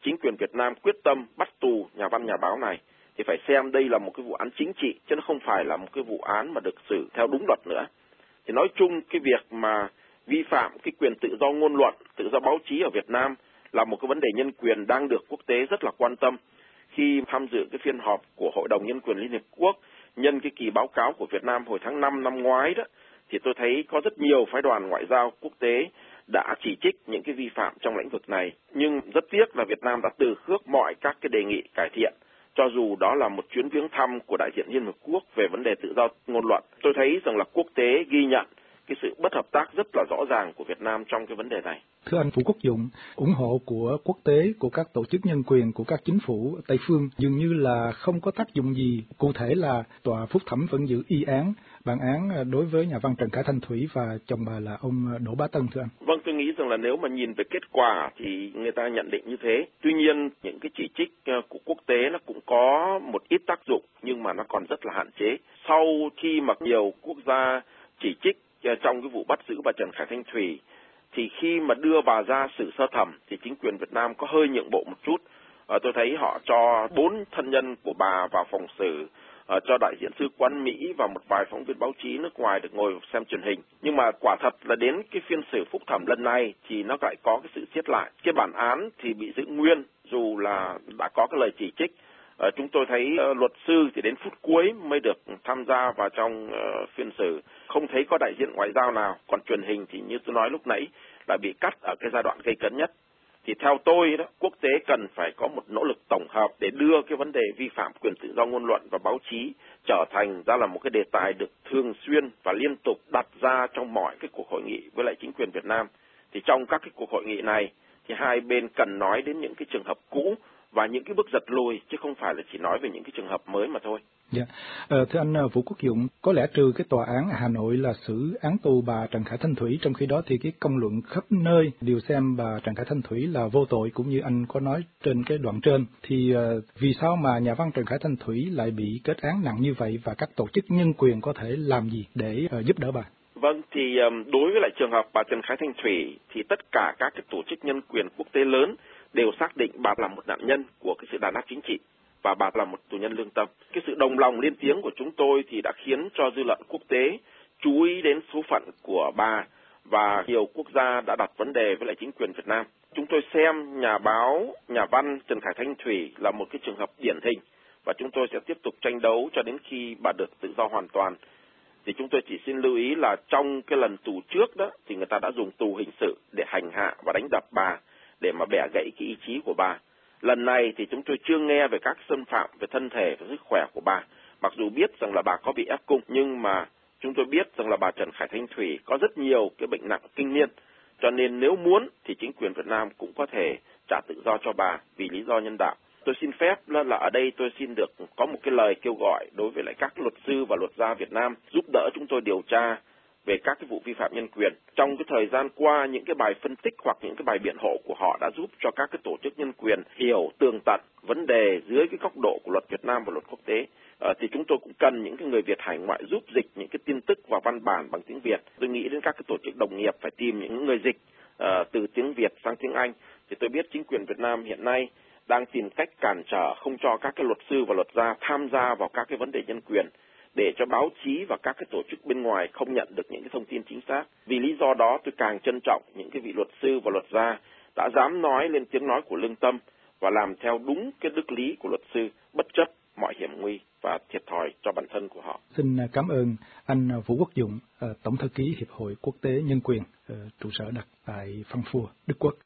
chính quyền Việt Nam quyết tâm bắt tù nhà văn nhà báo này thì phải xem đây là một cái vụ án chính trị, chứ nó không phải là một cái vụ án mà được xử theo đúng luật nữa. Thì nói chung cái việc mà vi phạm cái quyền tự do ngôn luận, tự do báo chí ở Việt Nam là một cái vấn đề nhân quyền đang được quốc tế rất là quan tâm. Khi tham dự cái phiên họp của Hội đồng Nhân quyền Liên Hiệp Quốc nhân cái kỳ báo cáo của Việt Nam hồi tháng năm năm ngoái đó, thì tôi thấy có rất nhiều phái đoàn ngoại giao quốc tế đã chỉ trích những cái vi phạm trong lĩnh vực này. Nhưng rất tiếc là Việt Nam đã từ khước mọi các cái đề nghị cải thiện, cho dù đó là một chuyến viếng thăm của đại diện Liên Hợp Quốc về vấn đề tự do ngôn luận. Tôi thấy rằng là quốc tế ghi nhận cái sự bất hợp tác rất là rõ ràng của Việt Nam trong cái vấn đề này. Thưa anh Vũ Quốc Dũng, ủng hộ của quốc tế, của các tổ chức nhân quyền, của các chính phủ Tây phương dường như là không có tác dụng gì. Cụ thể là tòa phúc thẩm vẫn giữ y án, bản án đối với nhà văn Trần Khải Thanh Thủy và chồng bà là ông Đỗ Bá Tân, thưa anh. Vâng, tôi nghĩ rằng là nếu mà nhìn về kết quả thì người ta nhận định như thế. Tuy nhiên, những cái chỉ trích của quốc tế nó cũng có một ít tác dụng, nhưng mà nó còn rất là hạn chế. Sau khi mà nhiều quốc gia chỉ trích trong cái vụ bắt giữ bà Trần Khải Thanh Thủy, thì khi mà đưa bà ra xử sơ thẩm thì chính quyền Việt Nam có hơi nhượng bộ một chút. À, tôi thấy họ cho bốn thân nhân của bà vào phòng xử, à, cho đại diện sứ quán Mỹ và một vài phóng viên báo chí nước ngoài được ngồi xem truyền hình. Nhưng mà quả thật là đến cái phiên xử phúc thẩm lần này thì nó lại có cái sự siết lại. Cái bản án thì bị giữ nguyên dù là đã có cái lời chỉ trích. À, chúng tôi thấy uh, luật sư thì đến phút cuối mới được tham gia vào trong uh, phiên xử, không thấy có đại diện ngoại giao nào. Còn truyền hình thì như tôi nói lúc nãy là bị cắt ở cái giai đoạn gây cấn nhất. Thì theo tôi đó, quốc tế cần phải có một nỗ lực tổng hợp để đưa cái vấn đề vi phạm quyền tự do ngôn luận và báo chí trở thành ra là một cái đề tài được thường xuyên và liên tục đặt ra trong mọi cái cuộc hội nghị với lại chính quyền Việt Nam. Thì trong các cái cuộc hội nghị này thì hai bên cần nói đến những cái trường hợp cũ và những cái bước giật lùi, chứ không phải là chỉ nói về những cái trường hợp mới mà thôi. Dạ, ờ, thưa anh Vũ Quốc Dũng, có lẽ trừ cái tòa án Hà Nội là xử án tù bà Trần Khải Thanh Thủy, trong khi đó thì cái công luận khắp nơi đều xem bà Trần Khải Thanh Thủy là vô tội, cũng như anh có nói trên cái đoạn trên, thì uh, vì sao mà nhà văn Trần Khải Thanh Thủy lại bị kết án nặng như vậy và các tổ chức nhân quyền có thể làm gì để uh, giúp đỡ bà? Vâng, thì um, đối với lại trường hợp bà Trần Khải Thanh Thủy thì tất cả các cái tổ chức nhân quyền quốc tế lớn đều xác định bà là một nạn nhân của cái sự đàn áp chính trị và bà là một tù nhân lương tâm. Cái sự đồng lòng lên tiếng của chúng tôi thì đã khiến cho dư luận quốc tế chú ý đến số phận của bà, và nhiều quốc gia đã đặt vấn đề với lại chính quyền Việt Nam. Chúng tôi xem nhà báo, nhà văn Trần Khải Thanh Thủy là một cái trường hợp điển hình, và chúng tôi sẽ tiếp tục tranh đấu cho đến khi bà được tự do hoàn toàn. Thì chúng tôi chỉ xin lưu ý là trong cái lần tù trước đó thì người ta đã dùng tù hình sự để hành hạ và đánh đập bà, để mà bẻ gãy cái ý chí của bà. Lần này thì chúng tôi chưa nghe về các xâm phạm về thân thể và sức khỏe của bà. Mặc dù biết rằng là bà có bị ép cung, nhưng mà chúng tôi biết rằng là bà Trần Khải Thanh Thủy có rất nhiều cái bệnh nặng kinh niên. Cho nên nếu muốn thì chính quyền Việt Nam cũng có thể trả tự do cho bà vì lý do nhân đạo. Tôi xin phép là, là ở đây tôi xin được có một cái lời kêu gọi đối với lại các luật sư và luật gia Việt Nam giúp đỡ chúng tôi điều tra về các cái vụ vi phạm nhân quyền. Trong cái thời gian qua, những cái bài phân tích hoặc những cái bài biện hộ của họ đã giúp cho các cái tổ chức nhân quyền hiểu tường tận vấn đề dưới cái góc độ của luật Việt Nam và luật quốc tế. À, thì chúng tôi cũng cần những cái người Việt hải ngoại giúp dịch những cái tin tức và văn bản bằng tiếng Việt. Tôi nghĩ đến các cái tổ chức đồng nghiệp phải tìm những người dịch uh, từ tiếng Việt sang tiếng Anh. Thì tôi biết chính quyền Việt Nam hiện nay đang tìm cách cản trở không cho các cái luật sư và luật gia tham gia vào các cái vấn đề nhân quyền, để cho báo chí và các cái tổ chức bên ngoài không nhận được những cái thông tin chính xác. Vì lý do đó tôi càng trân trọng những cái vị luật sư và luật gia đã dám nói lên tiếng nói của lương tâm và làm theo đúng cái đức lý của luật sư, bất chấp mọi hiểm nguy và thiệt thòi cho bản thân của họ. Xin cảm ơn anh Vũ Quốc Dũng, Tổng thư ký Hiệp hội Quốc tế Nhân quyền, trụ sở đặt tại Frankfurt, Đức Quốc.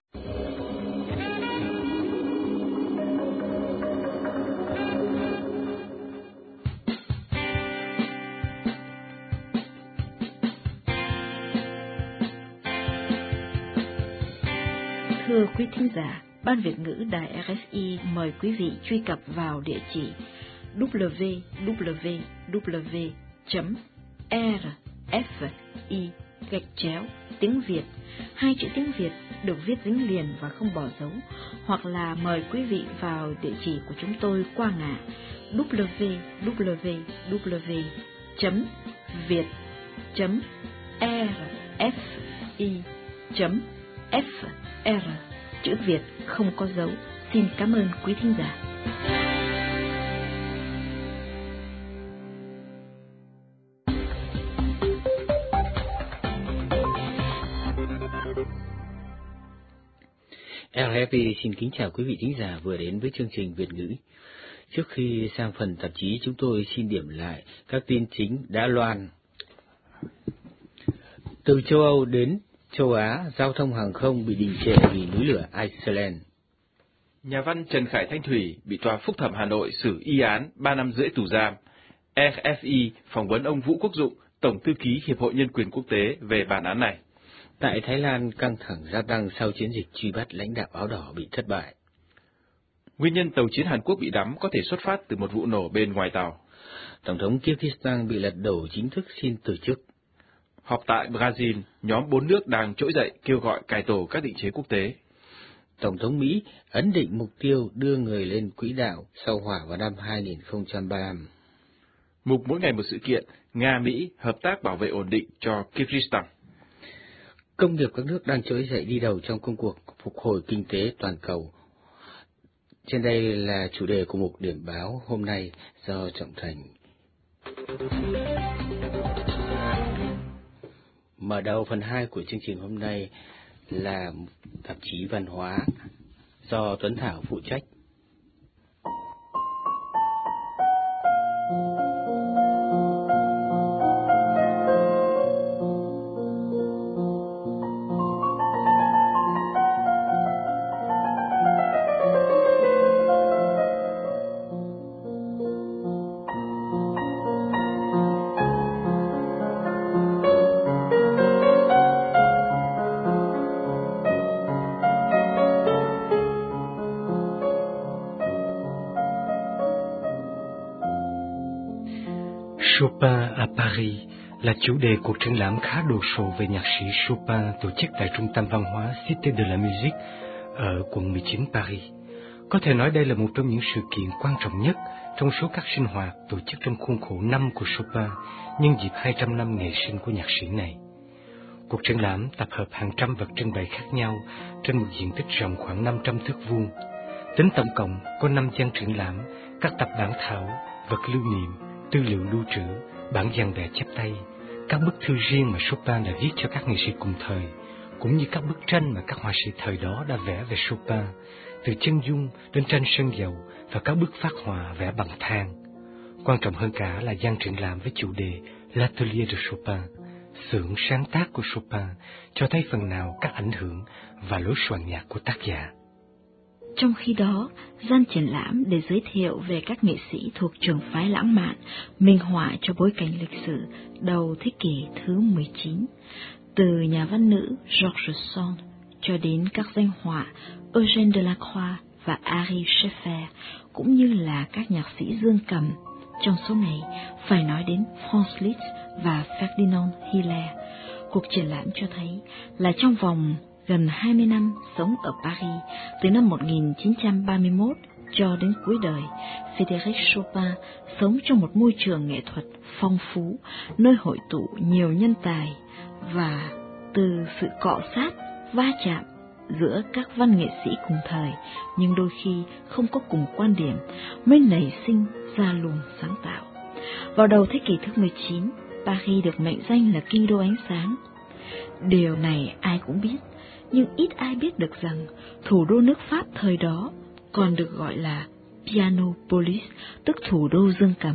Thưa quý thính giả, Ban Việt ngữ Đài rờ ép i mời quý vị truy cập vào địa chỉ w w w chấm r f i gạch chéo tiếng Việt. Hai chữ tiếng Việt được viết dính liền và không bỏ dấu, hoặc là mời quý vị vào địa chỉ của chúng tôi qua ngã w w w chấm việt chấm r f i chấm f r, chữ Việt không có dấu, Xin cảm ơn quý thính giả. rờ ép i xin kính chào quý vị thính giả vừa đến với chương trình Việt ngữ. Trước khi sang phần tạp chí, chúng tôi xin điểm lại các tin chính đã loan. Từ châu Âu đến châu Á, giao thông hàng không bị đình trệ vì núi lửa Iceland. Nhà văn Trần Khải Thanh Thủy bị tòa phúc thẩm Hà Nội xử y án ba năm rưỡi tù giam. rờ ép i phỏng vấn ông Vũ Quốc Dụng, Tổng thư ký Hiệp hội Nhân quyền Quốc tế về bản án này. Tại Thái Lan, căng thẳng gia tăng sau chiến dịch truy bắt lãnh đạo áo đỏ bị thất bại. Nguyên nhân tàu chiến Hàn Quốc bị đắm có thể xuất phát từ một vụ nổ bên ngoài tàu. Tổng thống Kyrgyzstan bị lật đổ chính thức xin từ chức. Họp tại Brazil, nhóm bốn nước đang trỗi dậy kêu gọi cải tổ các định chế quốc tế. Tổng thống Mỹ ấn định mục tiêu đưa người lên quỹ đạo sau hỏa vào năm hai nghìn không trăm ba mươi lăm. Mục mỗi ngày một sự kiện, Nga-Mỹ hợp tác bảo vệ ổn định cho Kyrgyzstan. Công nghiệp các nước đang trỗi dậy đi đầu trong công cuộc phục hồi kinh tế toàn cầu. Trên đây là chủ đề của mục điểm báo hôm nay do Trọng Thành. Mở đầu phần hai của chương trình hôm nay là tạp chí văn hóa do Tuấn Thảo phụ trách. Chopin à Paris là chủ đề cuộc triển lãm khá đồ sộ về nhạc sĩ Chopin tổ chức tại Trung tâm Văn hóa Cité de la Musique ở quận mười chín Paris. Có thể nói đây là một trong những sự kiện quan trọng nhất trong số các sinh hoạt tổ chức trong khuôn khổ năm của Chopin nhân dịp hai trăm năm ngày sinh của nhạc sĩ này. Cuộc triển lãm tập hợp hàng trăm vật trưng bày khác nhau trên một diện tích rộng khoảng năm trăm thước vuông. Tính tổng cộng có năm gian triển lãm, các tập bản thảo, vật lưu niệm, tư liệu lưu trữ, bản dàn vẽ chép tay, các bức thư riêng mà Chopin đã viết cho các nghệ sĩ cùng thời, cũng như các bức tranh mà các họa sĩ thời đó đã vẽ về Chopin, từ chân dung đến tranh sơn dầu và các bức phác họa vẽ bằng than. Quan trọng hơn cả là gian triển lãm với chủ đề L'Atelier de Chopin, xưởng sáng tác của Chopin, cho thấy phần nào các ảnh hưởng và lối soạn nhạc của tác giả. Trong khi đó, gian triển lãm để giới thiệu về các nghệ sĩ thuộc trường phái lãng mạn, minh họa cho bối cảnh lịch sử đầu thế kỷ thứ mười chín, từ nhà văn nữ George Sand cho đến các danh họa Eugène Delacroix và Ary Scheffer, cũng như là các nhạc sĩ dương cầm. Trong số này, phải nói đến Franz Liszt và Ferdinand Hiller. Cuộc triển lãm cho thấy là trong vòng gần hai mươi năm sống ở Paris, từ năm một nghìn chín trăm ba mươi mốt cho đến cuối đời, Frédéric Chopin sống trong một môi trường nghệ thuật phong phú, nơi hội tụ nhiều nhân tài, và từ sự cọ sát, va chạm giữa các văn nghệ sĩ cùng thời, nhưng đôi khi không có cùng quan điểm, mới nảy sinh ra luồng sáng tạo. Vào đầu thế kỷ thứ mười chín, Paris được mệnh danh là kinh đô ánh sáng. Điều này ai cũng biết, nhưng ít ai biết được rằng thủ đô nước Pháp thời đó còn được gọi là Pianopolis, tức thủ đô dương cầm.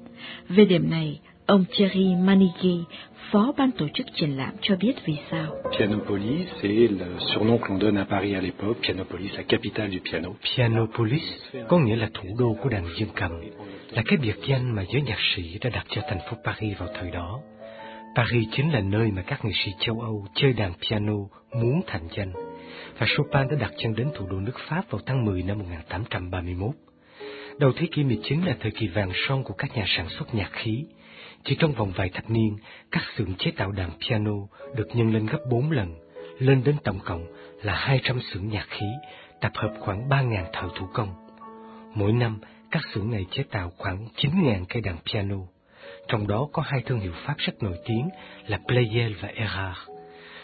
Về điểm này, ông Thierry Maniguet, phó ban tổ chức triển lãm, cho biết vì sao. Pianopolis, c'est le surnom qu'on donne à Paris à l'époque. Pianopolis, la capitale du piano. Pianopolis có nghĩa là thủ đô của đàn dương cầm, là cái biệt danh mà giới nhạc sĩ đã đặt cho thành phố Paris vào thời đó. Paris chính là nơi mà các nghệ sĩ châu Âu chơi đàn piano muốn thành danh, và Chopin đã đặt chân đến thủ đô nước Pháp vào tháng mười năm một nghìn tám trăm ba mươi mốt. Đầu thế kỷ mười chín là thời kỳ vàng son của các nhà sản xuất nhạc khí. Chỉ trong vòng vài thập niên, các xưởng chế tạo đàn piano được nhân lên gấp bốn lần, lên đến tổng cộng là hai trăm xưởng nhạc khí, tập hợp khoảng ba nghìn thợ thủ công. Mỗi năm, các xưởng này chế tạo khoảng chín nghìn cây đàn piano. Trong đó có hai thương hiệu Pháp rất nổi tiếng là Pleyel và Erard.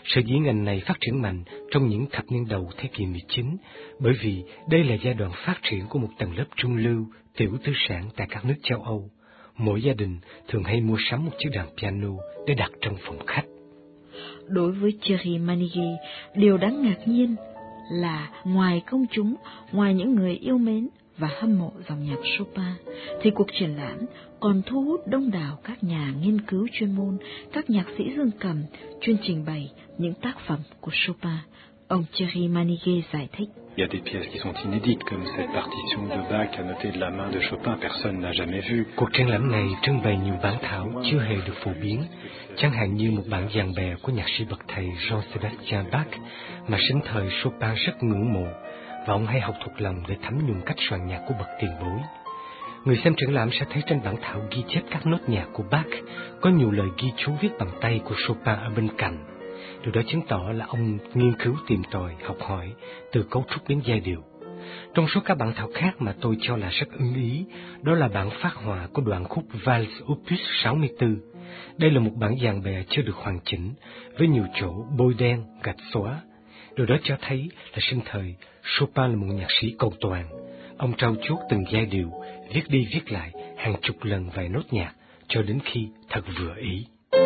Sở dĩ ngành này phát triển mạnh trong những thập niên đầu thế kỷ mười chín, bởi vì đây là giai đoạn phát triển của một tầng lớp trung lưu, tiểu tư sản tại các nước châu Âu. Mỗi gia đình thường hay mua sắm một chiếc đàn piano để đặt trong phòng khách. Đối với Thierry Maniguet, điều đáng ngạc nhiên là ngoài công chúng, ngoài những người yêu mến và hâm mộ dòng nhạc Chopin, thì cuộc triển lãm còn thu hút đông đảo các nhà nghiên cứu chuyên môn, các nhạc sĩ dương cầm chuyên trình bày những tác phẩm của Chopin. Ông Thierry Maniguet giải thích. Il y a des pièces qui sont inédites, comme cette partition de Bach à noter de la main de Chopin, personne n'a jamais vu. Cuộc triển lãm này trưng bày nhiều bản thảo chưa hề được phổ biến, chẳng hạn như một bản dàn bè của nhạc sĩ bậc thầy Jean-Sébastien Bach mà sinh thời Chopin rất ngưỡng mộ, và ông hay học thuộc lòng để thấm nhuần cách soạn nhạc của bậc tiền bối. Người xem triển lãm sẽ thấy trên bản thảo ghi chép các nốt nhạc của Bach có nhiều lời ghi chú viết bằng tay của Chopin ở bên cạnh. Điều đó chứng tỏ là ông nghiên cứu tìm tòi, học hỏi từ cấu trúc đến giai điệu. Trong số các bản thảo khác mà tôi cho là rất ưng ý, đó là bản phát họa của đoạn khúc Vals Opus sáu mươi tư. Đây là một bản dàn bè chưa được hoàn chỉnh, với nhiều chỗ bôi đen, gạch xóa. Điều đó cho thấy là sinh thời Chopin là một nhạc sĩ cầu toàn. Ông trau chuốt từng giai điệu, viết đi viết lại hàng chục lần vài nốt nhạc, cho đến khi thật vừa ý.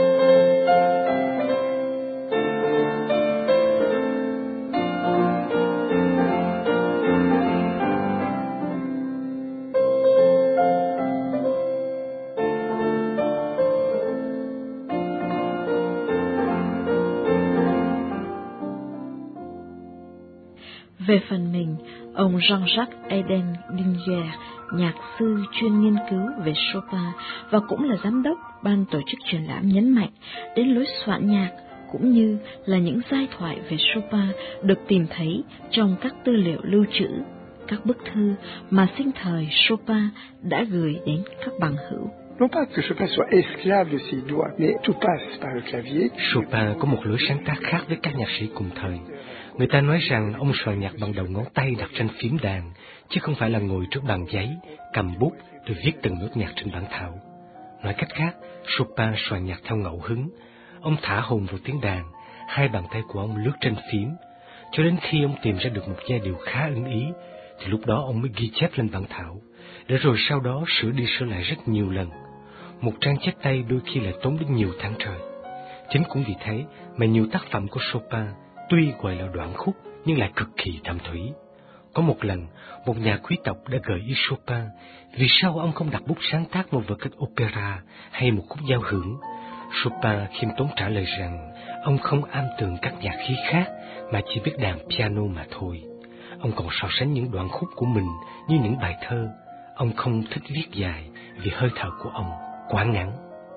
Về phần mình, ông Jean-Jacques Eden Dinger, nhạc sư chuyên nghiên cứu về Chopin và cũng là giám đốc ban tổ chức triển lãm, nhấn mạnh đến lối soạn nhạc cũng như là những giai thoại về Chopin được tìm thấy trong các tư liệu lưu trữ, các bức thư mà sinh thời Chopin đã gửi đến các bằng hữu. Non pas que Chopin soit esclave de ses doigts, mais tout passe par le clavier. Chopin có một lối sáng tác khác với các nhạc sĩ cùng thời. Người ta nói rằng ông soạn nhạc bằng đầu ngón tay đặt trên phím đàn, chứ không phải là ngồi trước bàn giấy, cầm bút rồi viết từng nốt nhạc trên bản thảo. Nói cách khác, Chopin soạn nhạc theo ngẫu hứng. Ông thả hồn vào tiếng đàn, hai bàn tay của ông lướt trên phím, cho đến khi ông tìm ra được một giai điệu khá ưng ý, thì lúc đó ông mới ghi chép lên bản thảo, để rồi sau đó sửa đi sửa lại rất nhiều lần. Một trang chép tay đôi khi lại tốn đến nhiều tháng trời. Chính cũng vì thế mà nhiều tác phẩm của Chopin tuy gọi là đoạn khúc nhưng lại cực kỳ thâm thúy. Có một lần, một nhà quý tộc đã gợi ý Chopin vì sao ông không đặt bút sáng tác một vở kịch opera hay một khúc giao hưởng. Chopin khiêm tốn trả lời rằng ông không am tường các nhạc khí khác mà chỉ biết đàn piano mà thôi. Ông còn so sánh những đoạn khúc của mình như những bài thơ. Ông không thích viết dài vì hơi thở của ông quá ngắn.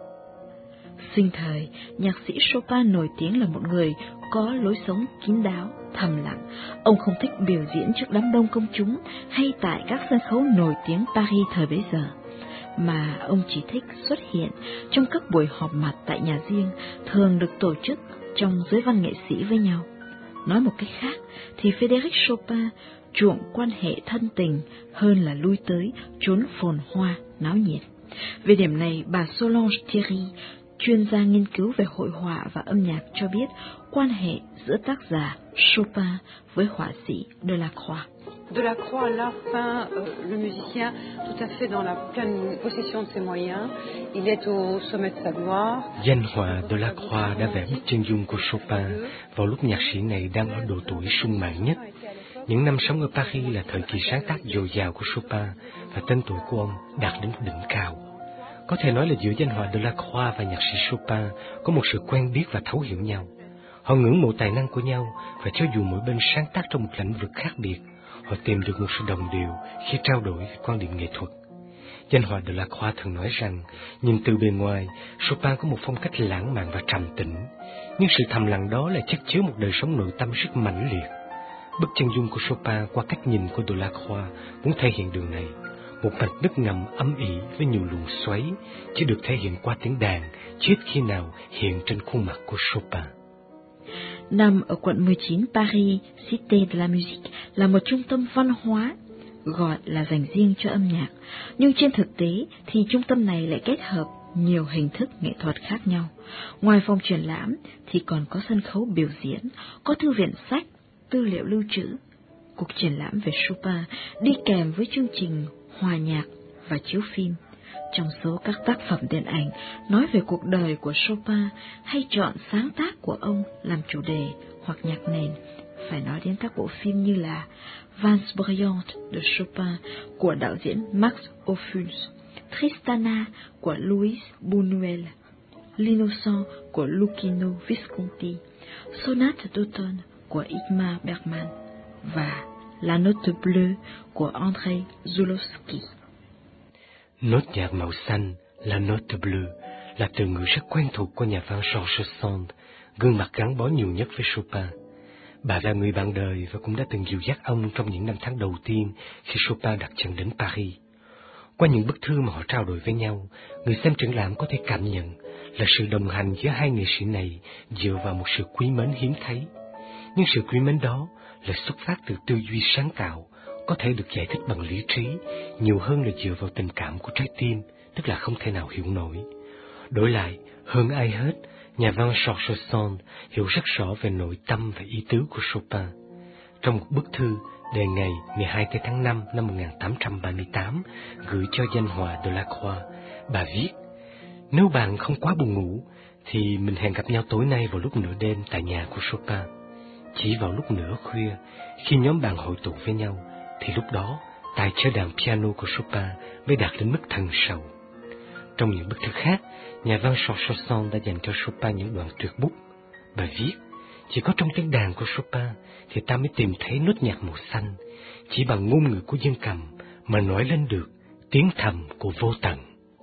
Sinh thời, nhạc sĩ Chopin nổi tiếng là một người có lối sống kín đáo, thầm lặng. Ông không thích biểu diễn trước đám đông công chúng hay tại các sân khấu nổi tiếng Paris thời bấy giờ, mà ông chỉ thích xuất hiện trong các buổi họp mặt tại nhà riêng, thường được tổ chức trong giới văn nghệ sĩ với nhau. Nói một cách khác thì Frédéric Chopin chuộng quan hệ thân tình hơn là lui tới chốn phồn hoa, náo nhiệt. Về điểm này, bà Solange Thierry, chuyên gia nghiên cứu về hội họa và âm nhạc cho biết quan hệ giữa tác giả Chopin với họa sĩ Delacroix. Delacroix, là, peint euh, le musicien tout à fait dans la pleine possession de ses moyens. Il est au sommet de sa gloire. Danh họa Delacroix đã vẽ bức chân dung của Chopin vào lúc nhạc sĩ này đang ở độ tuổi sung mãn nhất. Những năm sống ở Paris là thời kỳ sáng tác dồi dào của Chopin và tên tuổi của ông đạt đến đỉnh cao. Có thể nói là giữa danh họa Delacroix và nhạc sĩ Chopin có một sự quen biết và thấu hiểu nhau. Họ ngưỡng mộ tài năng của nhau và cho dù mỗi bên sáng tác trong một lĩnh vực khác biệt, họ tìm được một sự đồng điệu khi trao đổi quan điểm nghệ thuật. Danh họa Delacroix thường nói rằng, nhìn từ bề ngoài, Chopin có một phong cách lãng mạn và trầm tĩnh, nhưng sự thầm lặng đó lại chất chứa một đời sống nội tâm rất mãnh liệt. Bức chân dung của Chopin qua cách nhìn của Delacroix cũng thể hiện điều này. Một mạch nước ngầm âm ỉ với nhiều luồng xoáy, chỉ được thể hiện qua tiếng đàn, chứ ít khi nào hiện trên khuôn mặt của Chopin. Nằm ở quận mười chín Paris, Cité de la Musique là một trung tâm văn hóa, gọi là dành riêng cho âm nhạc. Nhưng trên thực tế thì trung tâm này lại kết hợp nhiều hình thức nghệ thuật khác nhau. Ngoài phòng triển lãm thì còn có sân khấu biểu diễn, có thư viện sách, tư liệu lưu trữ. Cuộc triển lãm về Chopin đi kèm với chương trình hòa nhạc và chiếu phim. Trong số các tác phẩm điện ảnh nói về cuộc đời của Chopin hay chọn sáng tác của ông làm chủ đề hoặc nhạc nền, phải nói đến các bộ phim như là Valse brillante de Chopin của đạo diễn Max Ophüls, Tristana của Luis Buñuel, L'Innocent của Luchino Visconti, Sonate d'automne của Ingmar Bergman và La Note bleue của Andrei Zulawski. Nốt nhạc màu xanh, La Note bleue, là từ ngữ rất quen thuộc của nhà văn Georges Sand, gương mặt gắn bó nhiều nhất với Chopin. Bà là người bạn đời và cũng đã từng dìu dắt ông trong những năm tháng đầu tiên khi Chopin đặt chân đến Paris. Qua những bức thư mà họ trao đổi với nhau, người xem triển lãm có thể cảm nhận là sự đồng hành giữa hai nghệ sĩ này dựa vào một sự quý mến hiếm thấy. Nhưng sự quý mến đó là xuất phát từ tư duy sáng tạo, có thể được giải thích bằng lý trí, nhiều hơn là dựa vào tình cảm của trái tim, tức là không thể nào hiểu nổi. Đổi lại, hơn ai hết, nhà văn Georges Sand hiểu rất rõ về nội tâm và ý tứ của Chopin. Trong một bức thư đề ngày mười hai tháng năm năm một nghìn tám trăm ba mươi tám gửi cho danh họa Delacroix, bà viết: Nếu bạn không quá buồn ngủ, thì mình hẹn gặp nhau tối nay vào lúc nửa đêm tại nhà của Chopin. Chỉ vào lúc nửa khuya, khi nhóm bạn hội tụ với nhau, thì lúc đó tài chơi đàn piano của Chopin mới đạt đến mức thần sầu. Trong những bức thư khác, nhà văn Georges Sand đã dành cho Chopin những đoạn tuyệt bút. Bà viết: Chỉ có trong tiếng đàn của Chopin thì ta mới tìm thấy nốt nhạc màu xanh, chỉ bằng ngôn ngữ của dương cầm mà nói lên được tiếng thầm của vô tận.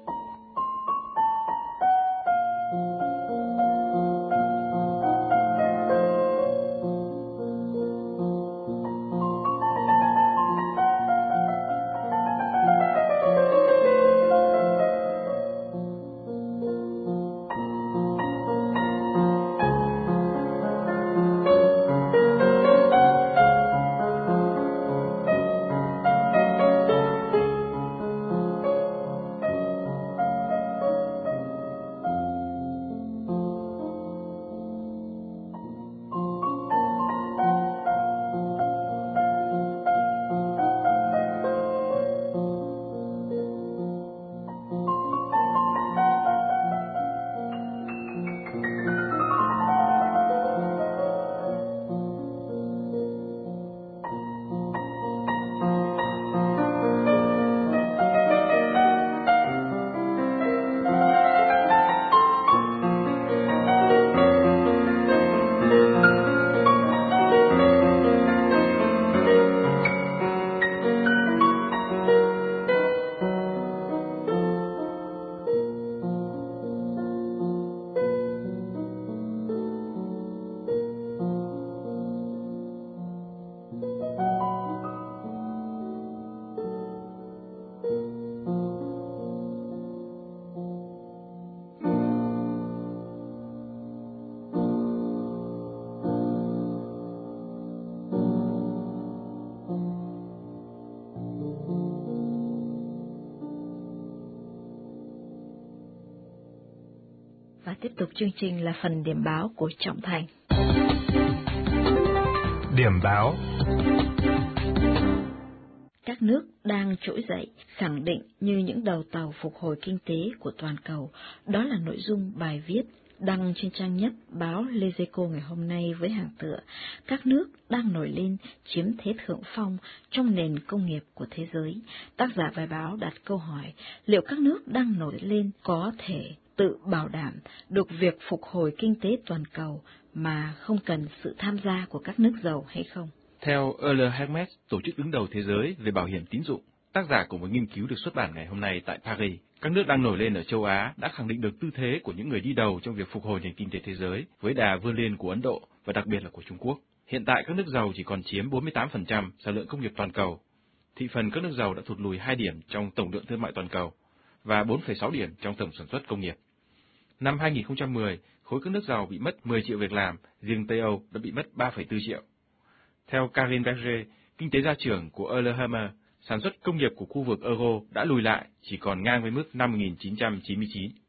Và tiếp tục chương trình là phần điểm báo của Trọng Thành. Điểm báo. Các nước đang trỗi dậy, khẳng định như những đầu tàu phục hồi kinh tế của toàn cầu. Đó là nội dung bài viết đăng trên trang nhất báo Les Echos ngày hôm nay với hàng tựa: Các nước đang nổi lên chiếm thế thượng phong trong nền công nghiệp của thế giới. Tác giả bài báo đặt câu hỏi liệu các nước đang nổi lên có thể tự bảo đảm được việc phục hồi kinh tế toàn cầu mà không cần sự tham gia của các nước giàu hay không. Theo Euler Hermes, tổ chức đứng đầu thế giới về bảo hiểm tín dụng, tác giả của một nghiên cứu được xuất bản ngày hôm nay tại Paris, các nước đang nổi lên ở châu Á đã khẳng định được tư thế của những người đi đầu trong việc phục hồi nền kinh tế thế giới với đà vươn lên của Ấn Độ và đặc biệt là của Trung Quốc. Hiện tại các nước giàu chỉ còn chiếm bốn mươi tám phần trăm sản lượng công nghiệp toàn cầu. Thị phần các nước giàu đã thụt lùi hai điểm trong tổng lượng thương mại toàn cầu và bốn phẩy sáu điểm trong tổng sản xuất công nghiệp. Năm hai nghìn không trăm mười, khối các nước giàu bị mất mười triệu việc làm, riêng Tây Âu đã bị mất ba phẩy bốn triệu. Theo Karine Berger, kinh tế gia trưởng của Euler Hermes, sản xuất công nghiệp của khu vực euro đã lùi lại chỉ còn ngang với mức năm một nghìn chín trăm chín mươi chín.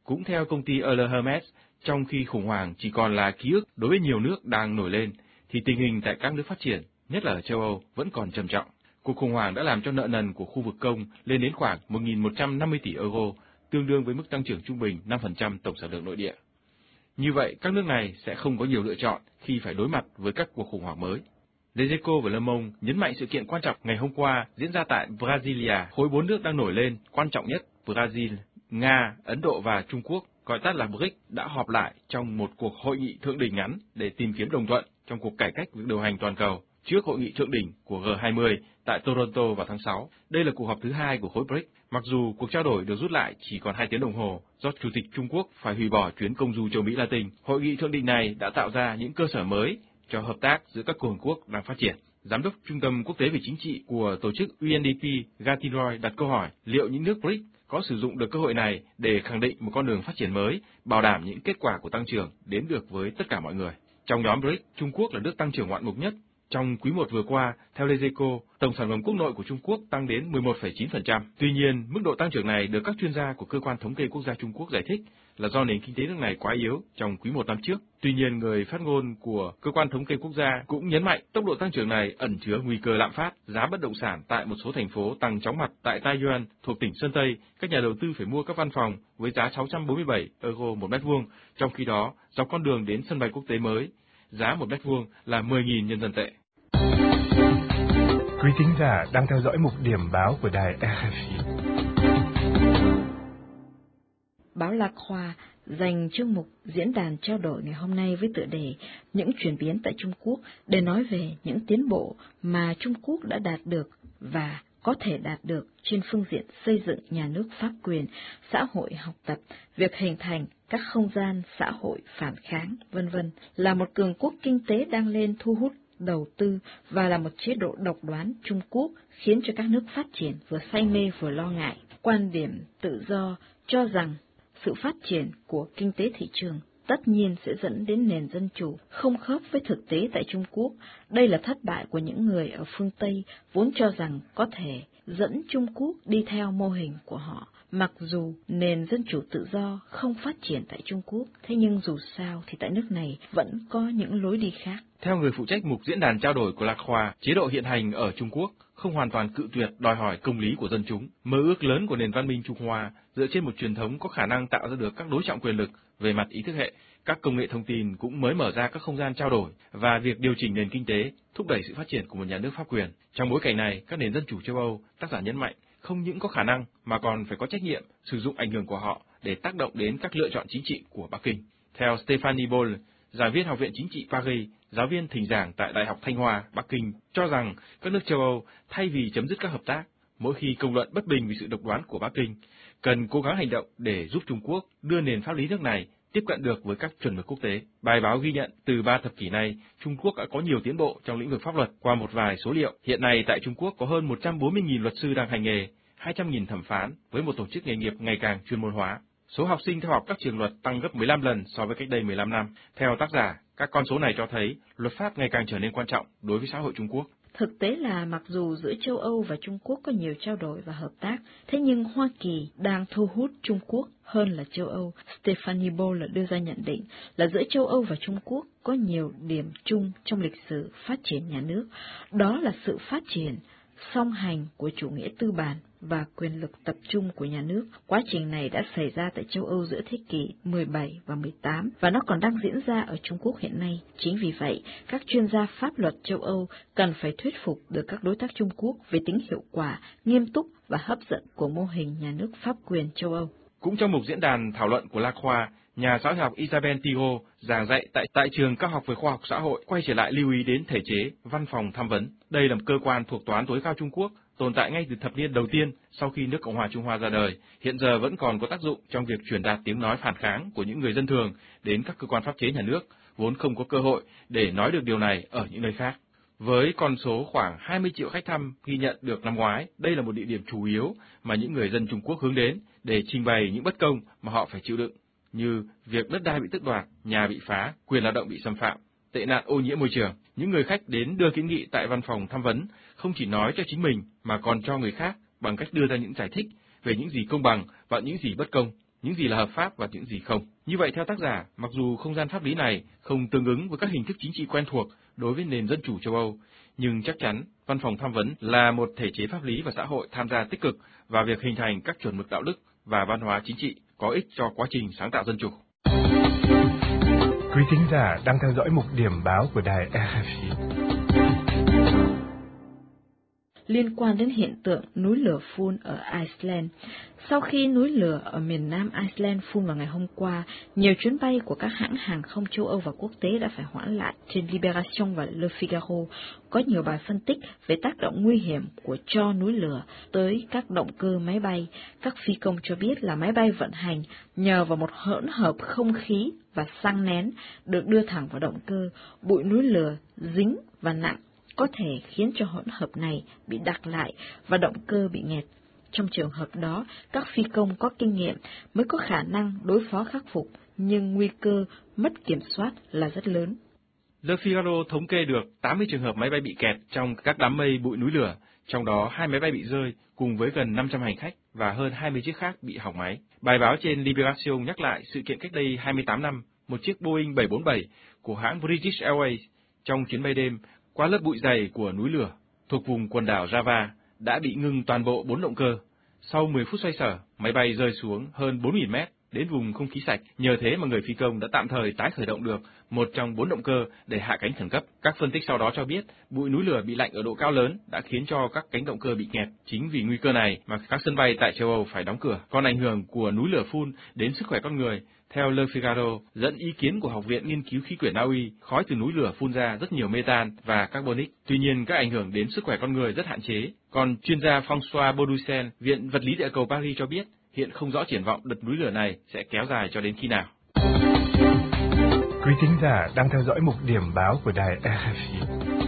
Cũng theo công ty Euler Hermes, trong khi khủng hoảng chỉ còn là ký ức đối với nhiều nước đang nổi lên, thì tình hình tại các nước phát triển, nhất là ở châu Âu, vẫn còn trầm trọng. Cuộc khủng hoảng đã làm cho nợ nần của khu vực công lên đến khoảng một nghìn một trăm năm mươi tỷ euro, tương đương với mức tăng trưởng trung bình năm phần trăm tổng sản lượng nội địa. Như vậy, các nước này sẽ không có nhiều lựa chọn khi phải đối mặt với các cuộc khủng hoảng mới. Les Echos và Le Monde nhấn mạnh sự kiện quan trọng ngày hôm qua diễn ra tại Brasilia, khối bốn nước đang nổi lên, quan trọng nhất Brazil, Nga, Ấn Độ và Trung Quốc, gọi tắt là bê rờ i xê, đã họp lại trong một cuộc hội nghị thượng đỉnh ngắn để tìm kiếm đồng thuận trong cuộc cải cách việc điều hành toàn cầu trước hội nghị thượng đỉnh của G hai mươi tại Toronto vào tháng sáu. Đây là cuộc họp thứ hai của khối bê rờ i xê, mặc dù cuộc trao đổi được rút lại chỉ còn hai tiếng đồng hồ do Chủ tịch Trung Quốc phải hủy bỏ chuyến công du châu Mỹ Latin. Hội nghị thượng đỉnh này đã tạo ra những cơ sở mới cho hợp tác giữa các cường quốc đang phát triển. Giám đốc Trung tâm Quốc tế về Chính trị của tổ chức U N D P Gatiroy đặt câu hỏi liệu những nước bê rờ i xê có sử dụng được cơ hội này để khẳng định một con đường phát triển mới, bảo đảm những kết quả của tăng trưởng đến được với tất cả mọi người. Trong nhóm bê rờ i xê, Trung Quốc là nước tăng trưởng ngoạn mục nhất. Trong quý một vừa qua, theo Les Echos, tổng sản phẩm quốc nội của Trung Quốc tăng đến mười một phẩy chín phần trăm. Tuy nhiên, mức độ tăng trưởng này được các chuyên gia của Cơ quan Thống kê Quốc gia Trung Quốc giải thích là do nền kinh tế nước này quá yếu trong quý một năm trước. Tuy nhiên, người phát ngôn của Cơ quan Thống kê Quốc gia cũng nhấn mạnh tốc độ tăng trưởng này ẩn chứa nguy cơ lạm phát, giá bất động sản tại một số thành phố tăng chóng mặt. Tại Taiyuan, thuộc tỉnh Sơn Tây, các nhà đầu tư phải mua các văn phòng với giá sáu trăm bốn mươi bảy euro một mét vuông, trong khi đó, dọc con đường đến sân bay quốc tế mới, giá một mét vuông là mười nghìn nhân dân tệ. Quý thính giả đang theo dõi mục điểm báo của đài rờ ép i. Báo La Croix dành chương mục diễn đàn trao đổi ngày hôm nay với tựa đề Những chuyển biến tại Trung Quốc để nói về những tiến bộ mà Trung Quốc đã đạt được và có thể đạt được trên phương diện xây dựng nhà nước pháp quyền, xã hội học tập, việc hình thành các không gian xã hội phản kháng, vân vân, là một cường quốc kinh tế đang lên thu hút đầu tư và là một chế độ độc đoán Trung Quốc khiến cho các nước phát triển vừa say mê vừa lo ngại. Quan điểm tự do cho rằng sự phát triển của kinh tế thị trường tất nhiên sẽ dẫn đến nền dân chủ không khớp với thực tế tại Trung Quốc. Đây là thất bại của những người ở phương Tây vốn cho rằng có thể dẫn Trung Quốc đi theo mô hình của họ. Mặc dù nền dân chủ tự do không phát triển tại Trung Quốc, thế nhưng dù sao thì tại nước này vẫn có những lối đi khác. Theo người phụ trách mục diễn đàn trao đổi của La Croix, chế độ hiện hành ở Trung Quốc không hoàn toàn cự tuyệt đòi hỏi công lý của dân chúng. Mơ ước lớn của nền văn minh Trung Hoa dựa trên một truyền thống có khả năng tạo ra được các đối trọng quyền lực về mặt ý thức hệ. Các công nghệ thông tin cũng mới mở ra các không gian trao đổi và việc điều chỉnh nền kinh tế, thúc đẩy sự phát triển của một nhà nước pháp quyền. Trong bối cảnh này, các nền dân chủ châu Âu, tác giả nhấn mạnh, không những có khả năng mà còn phải có trách nhiệm sử dụng ảnh hưởng của họ để tác động đến các lựa chọn chính trị của Bắc Kinh. Theo Stephanie Boll, giảng viên Học viện Chính trị Paris, giáo viên thỉnh giảng tại Đại học Thanh Hoa, Bắc Kinh, cho rằng các nước châu Âu thay vì chấm dứt các hợp tác, mỗi khi công luận bất bình vì sự độc đoán của Bắc Kinh, cần cố gắng hành động để giúp Trung Quốc đưa nền pháp lý nước này tiếp cận được với các chuẩn mực quốc tế. Bài báo ghi nhận từ ba thập kỷ nay, Trung Quốc đã có nhiều tiến bộ trong lĩnh vực pháp luật. Qua một vài số liệu, hiện nay tại Trung Quốc có hơn một trăm bốn mươi nghìn luật sư đang hành nghề, hai trăm nghìn thẩm phán với một tổ chức nghề nghiệp ngày càng chuyên môn hóa. Số học sinh theo học các trường luật tăng gấp mười lăm lần so với cách đây mười lăm năm. Theo tác giả, các con số này cho thấy luật pháp ngày càng trở nên quan trọng đối với xã hội Trung Quốc. Thực tế là mặc dù giữa châu Âu và Trung Quốc có nhiều trao đổi và hợp tác, thế nhưng Hoa Kỳ đang thu hút Trung Quốc hơn là châu Âu. Stephanie Boll đưa ra nhận định là giữa châu Âu và Trung Quốc có nhiều điểm chung trong lịch sử phát triển nhà nước. Đó là sự phát triển song hành của chủ nghĩa tư bản và quyền lực tập trung của nhà nước. Quá trình này đã xảy ra tại châu Âu giữa thế kỷ mười bảy và mười tám và nó còn đang diễn ra ở Trung Quốc hiện nay. Chính vì vậy, các chuyên gia pháp luật châu Âu cần phải thuyết phục được các đối tác Trung Quốc về tính hiệu quả, nghiêm túc và hấp dẫn của mô hình nhà nước pháp quyền châu Âu. Cũng trong mục diễn đàn thảo luận của La Croix, nhà xã hội học Isabelle Tigo giảng dạy tại tại trường Cao học về khoa học xã hội quay trở lại lưu ý đến thể chế văn phòng tham vấn. Đây là một cơ quan thuộc tòa án tối cao Trung Quốc, tồn tại ngay từ thập niên đầu tiên sau khi nước Cộng hòa Trung Hoa ra đời, hiện giờ vẫn còn có tác dụng trong việc truyền đạt tiếng nói phản kháng của những người dân thường đến các cơ quan pháp chế nhà nước, vốn không có cơ hội để nói được điều này ở những nơi khác. Với con số khoảng hai mươi triệu khách thăm ghi nhận được năm ngoái, đây là một địa điểm chủ yếu mà những người dân Trung Quốc hướng đến để trình bày những bất công mà họ phải chịu đựng, như việc đất đai bị tước đoạt, nhà bị phá, quyền lao động bị xâm phạm, tệ nạn ô nhiễm môi trường. Những người khách đến đưa kiến nghị tại văn phòng tham vấn không chỉ nói cho chính mình mà còn cho người khác bằng cách đưa ra những giải thích về những gì công bằng và những gì bất công. những gì là hợp pháp và những gì không. Như vậy, theo tác giả, mặc dù không gian pháp lý này không tương ứng với các hình thức chính trị quen thuộc đối với nền dân chủ châu Âu, nhưng chắc chắn Văn phòng Tham vấn là một thể chế pháp lý và xã hội tham gia tích cực vào việc hình thành các chuẩn mực đạo đức và văn hóa chính trị có ích cho quá trình sáng tạo dân chủ. Quý thính giả đang theo dõi mục điểm báo của đài rờ ép i. Liên quan đến hiện tượng núi lửa phun ở Iceland. Sau khi núi lửa ở miền nam Iceland phun vào ngày hôm qua, nhiều chuyến bay của các hãng hàng không châu Âu và quốc tế đã phải hoãn lại. Trên Libération và Le Figaro có nhiều bài phân tích về tác động nguy hiểm của tro núi lửa tới các động cơ máy bay. Các phi công cho biết là máy bay vận hành nhờ vào một hỗn hợp không khí và xăng nén được đưa thẳng vào động cơ. Bụi núi lửa dính và nặng có thể khiến cho hỗn hợp này bị đặc lại và động cơ bị nghẹt. Trong trường hợp đó, các phi công có kinh nghiệm mới có khả năng đối phó khắc phục, nhưng nguy cơ mất kiểm soát là rất lớn. Le Figaro thống kê được tám mươi trường hợp máy bay bị kẹt trong các đám mây bụi núi lửa, trong đó hai máy bay bị rơi cùng với gần năm trăm hành khách và hơn hai mươi chiếc khác bị hỏng máy. Bài báo trên Libération nhắc lại sự kiện cách đây hai mươi tám năm, một chiếc Boeing bảy bốn bảy của hãng British Airways trong chuyến bay đêm qua lớp bụi dày của núi lửa thuộc vùng quần đảo Java đã bị ngừng toàn bộ bốn động cơ. Sau mười phút xoay sở, máy bay rơi xuống hơn bốn nghìn mét đến vùng không khí sạch. Nhờ thế mà người phi công đã tạm thời tái khởi động được một trong bốn động cơ để hạ cánh khẩn cấp. Các phân tích sau đó cho biết bụi núi lửa bị lạnh ở độ cao lớn đã khiến cho các cánh động cơ bị nghẹt. Chính vì nguy cơ này mà các sân bay tại châu Âu phải đóng cửa. Còn ảnh hưởng của núi lửa phun đến sức khỏe con người, theo Le Figaro, dẫn ý kiến của Học viện Nghiên cứu Khí quyển Na Uy, khói từ núi lửa phun ra rất nhiều metan và carbonic. Tuy nhiên, các ảnh hưởng đến sức khỏe con người rất hạn chế. Còn chuyên gia François Baudouin, Viện Vật lý Địa cầu Paris cho biết, hiện không rõ triển vọng đợt núi lửa này sẽ kéo dài cho đến khi nào. Quý thính giả đang theo dõi mục điểm báo của đài rờ ép i.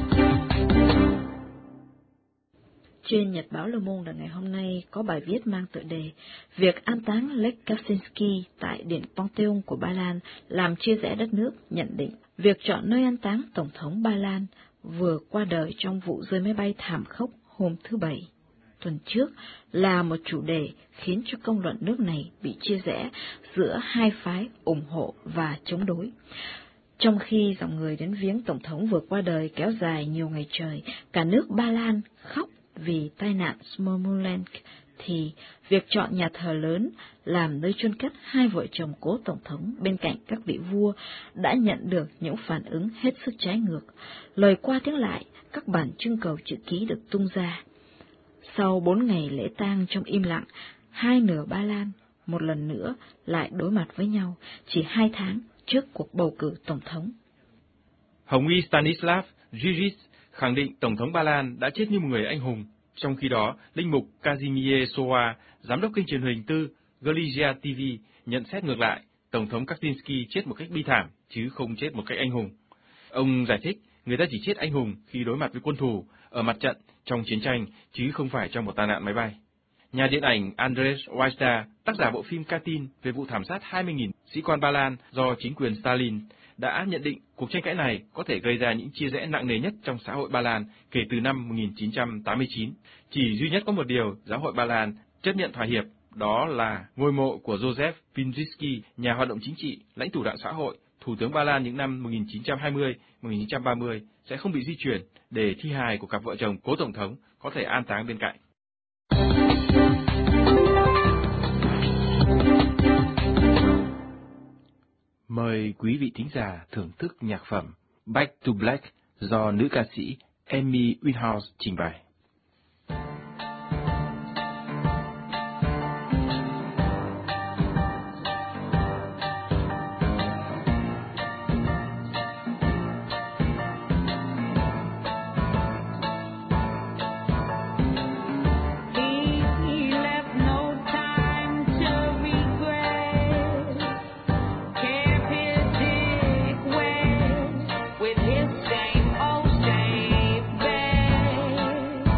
Trên Nhật báo Le Monde ngày hôm nay có bài viết mang tựa đề Việc an táng Lech Kaczynski tại Điện Pantheon của Ba Lan làm chia rẽ đất nước, nhận định việc chọn nơi an táng Tổng thống Ba Lan vừa qua đời trong vụ rơi máy bay thảm khốc hôm thứ Bảy tuần trước là một chủ đề khiến cho công luận nước này bị chia rẽ giữa hai phái ủng hộ và chống đối. Trong khi dòng người đến viếng Tổng thống vừa qua đời kéo dài nhiều ngày trời, cả nước Ba Lan khóc vì tai nạn Smolensk, thì việc chọn nhà thờ lớn làm nơi chôn cất hai vợ chồng cố Tổng thống bên cạnh các vị vua đã nhận được những phản ứng hết sức trái ngược. Lời qua tiếng lại, các bản trưng cầu chữ ký được tung ra. Sau bốn ngày lễ tang trong im lặng, hai nửa Ba Lan một lần nữa lại đối mặt với nhau chỉ hai tháng trước cuộc bầu cử Tổng thống. Hồng y Stanislav Žižić khẳng định Tổng thống Ba Lan đã chết như một người anh hùng. Trong khi đó, linh mục Kazimierz Sowa, giám đốc kênh truyền hình tư Galizia ti vi, nhận xét ngược lại, Tổng thống Kaczynski chết một cách bi thảm, chứ không chết một cách anh hùng. Ông giải thích, người ta chỉ chết anh hùng khi đối mặt với quân thù, ở mặt trận, trong chiến tranh, chứ không phải trong một tai nạn máy bay. Nhà điện ảnh Andrzej Wajda, tác giả bộ phim Katyn về vụ thảm sát hai mươi nghìn sĩ quan Ba Lan do chính quyền Stalin, đã nhận định cuộc tranh cãi này có thể gây ra những chia rẽ nặng nề nhất trong xã hội Ba Lan kể từ năm một nghìn chín trăm tám mươi chín. Chỉ duy nhất có một điều giáo hội Ba Lan chấp nhận thỏa hiệp, đó là ngôi mộ của Józef Piłsudski, nhà hoạt động chính trị, lãnh tụ đảng xã hội, thủ tướng Ba Lan những năm một nghìn chín trăm hai mươi đến một nghìn chín trăm ba mươi sẽ không bị di chuyển để thi hài của cặp vợ chồng cố tổng thống có thể an táng bên cạnh. Mời quý vị thính giả thưởng thức nhạc phẩm Back to Black do nữ ca sĩ Amy Winehouse trình bày. With his same old same bed.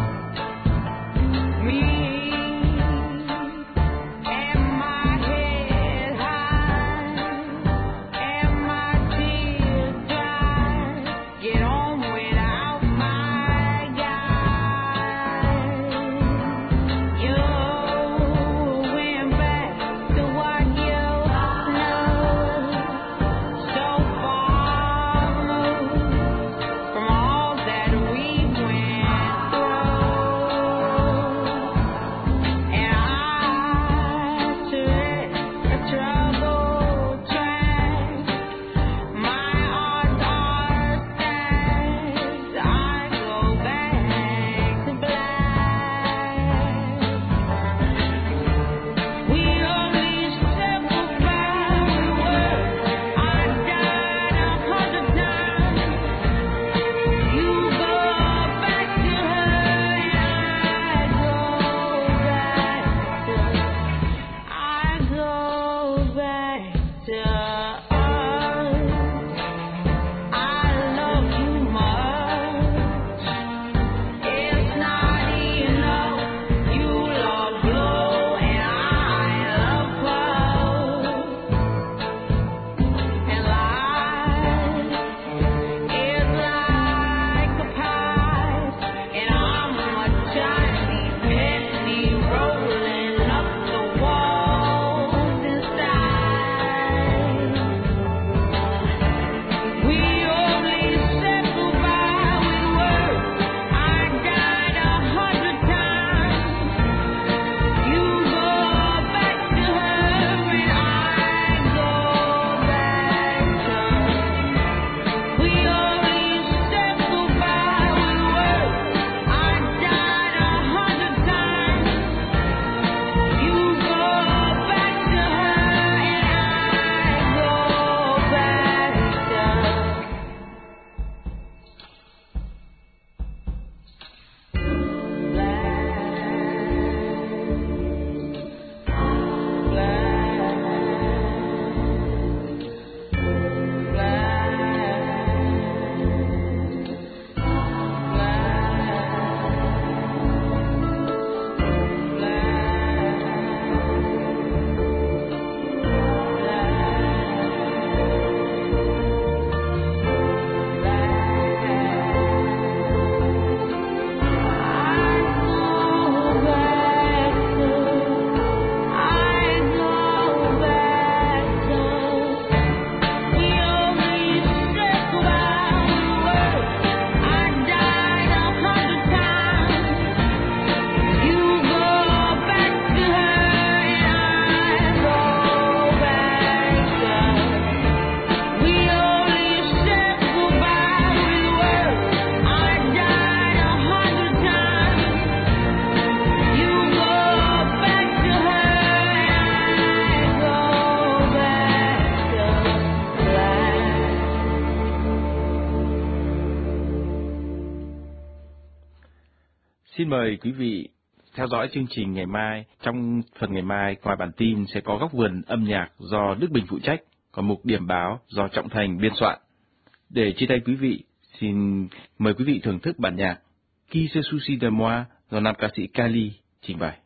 mời quý vị theo dõi chương trình ngày mai. Trong phần ngày mai, ngoài bản tin sẽ có góc vườn âm nhạc do Đức Bình phụ trách, còn mục điểm báo do Trọng Thành biên soạn. Để chia tay quý vị, xin mời quý vị thưởng thức bản nhạc Qui se soucie de moi do nam ca sĩ Kali trình bày.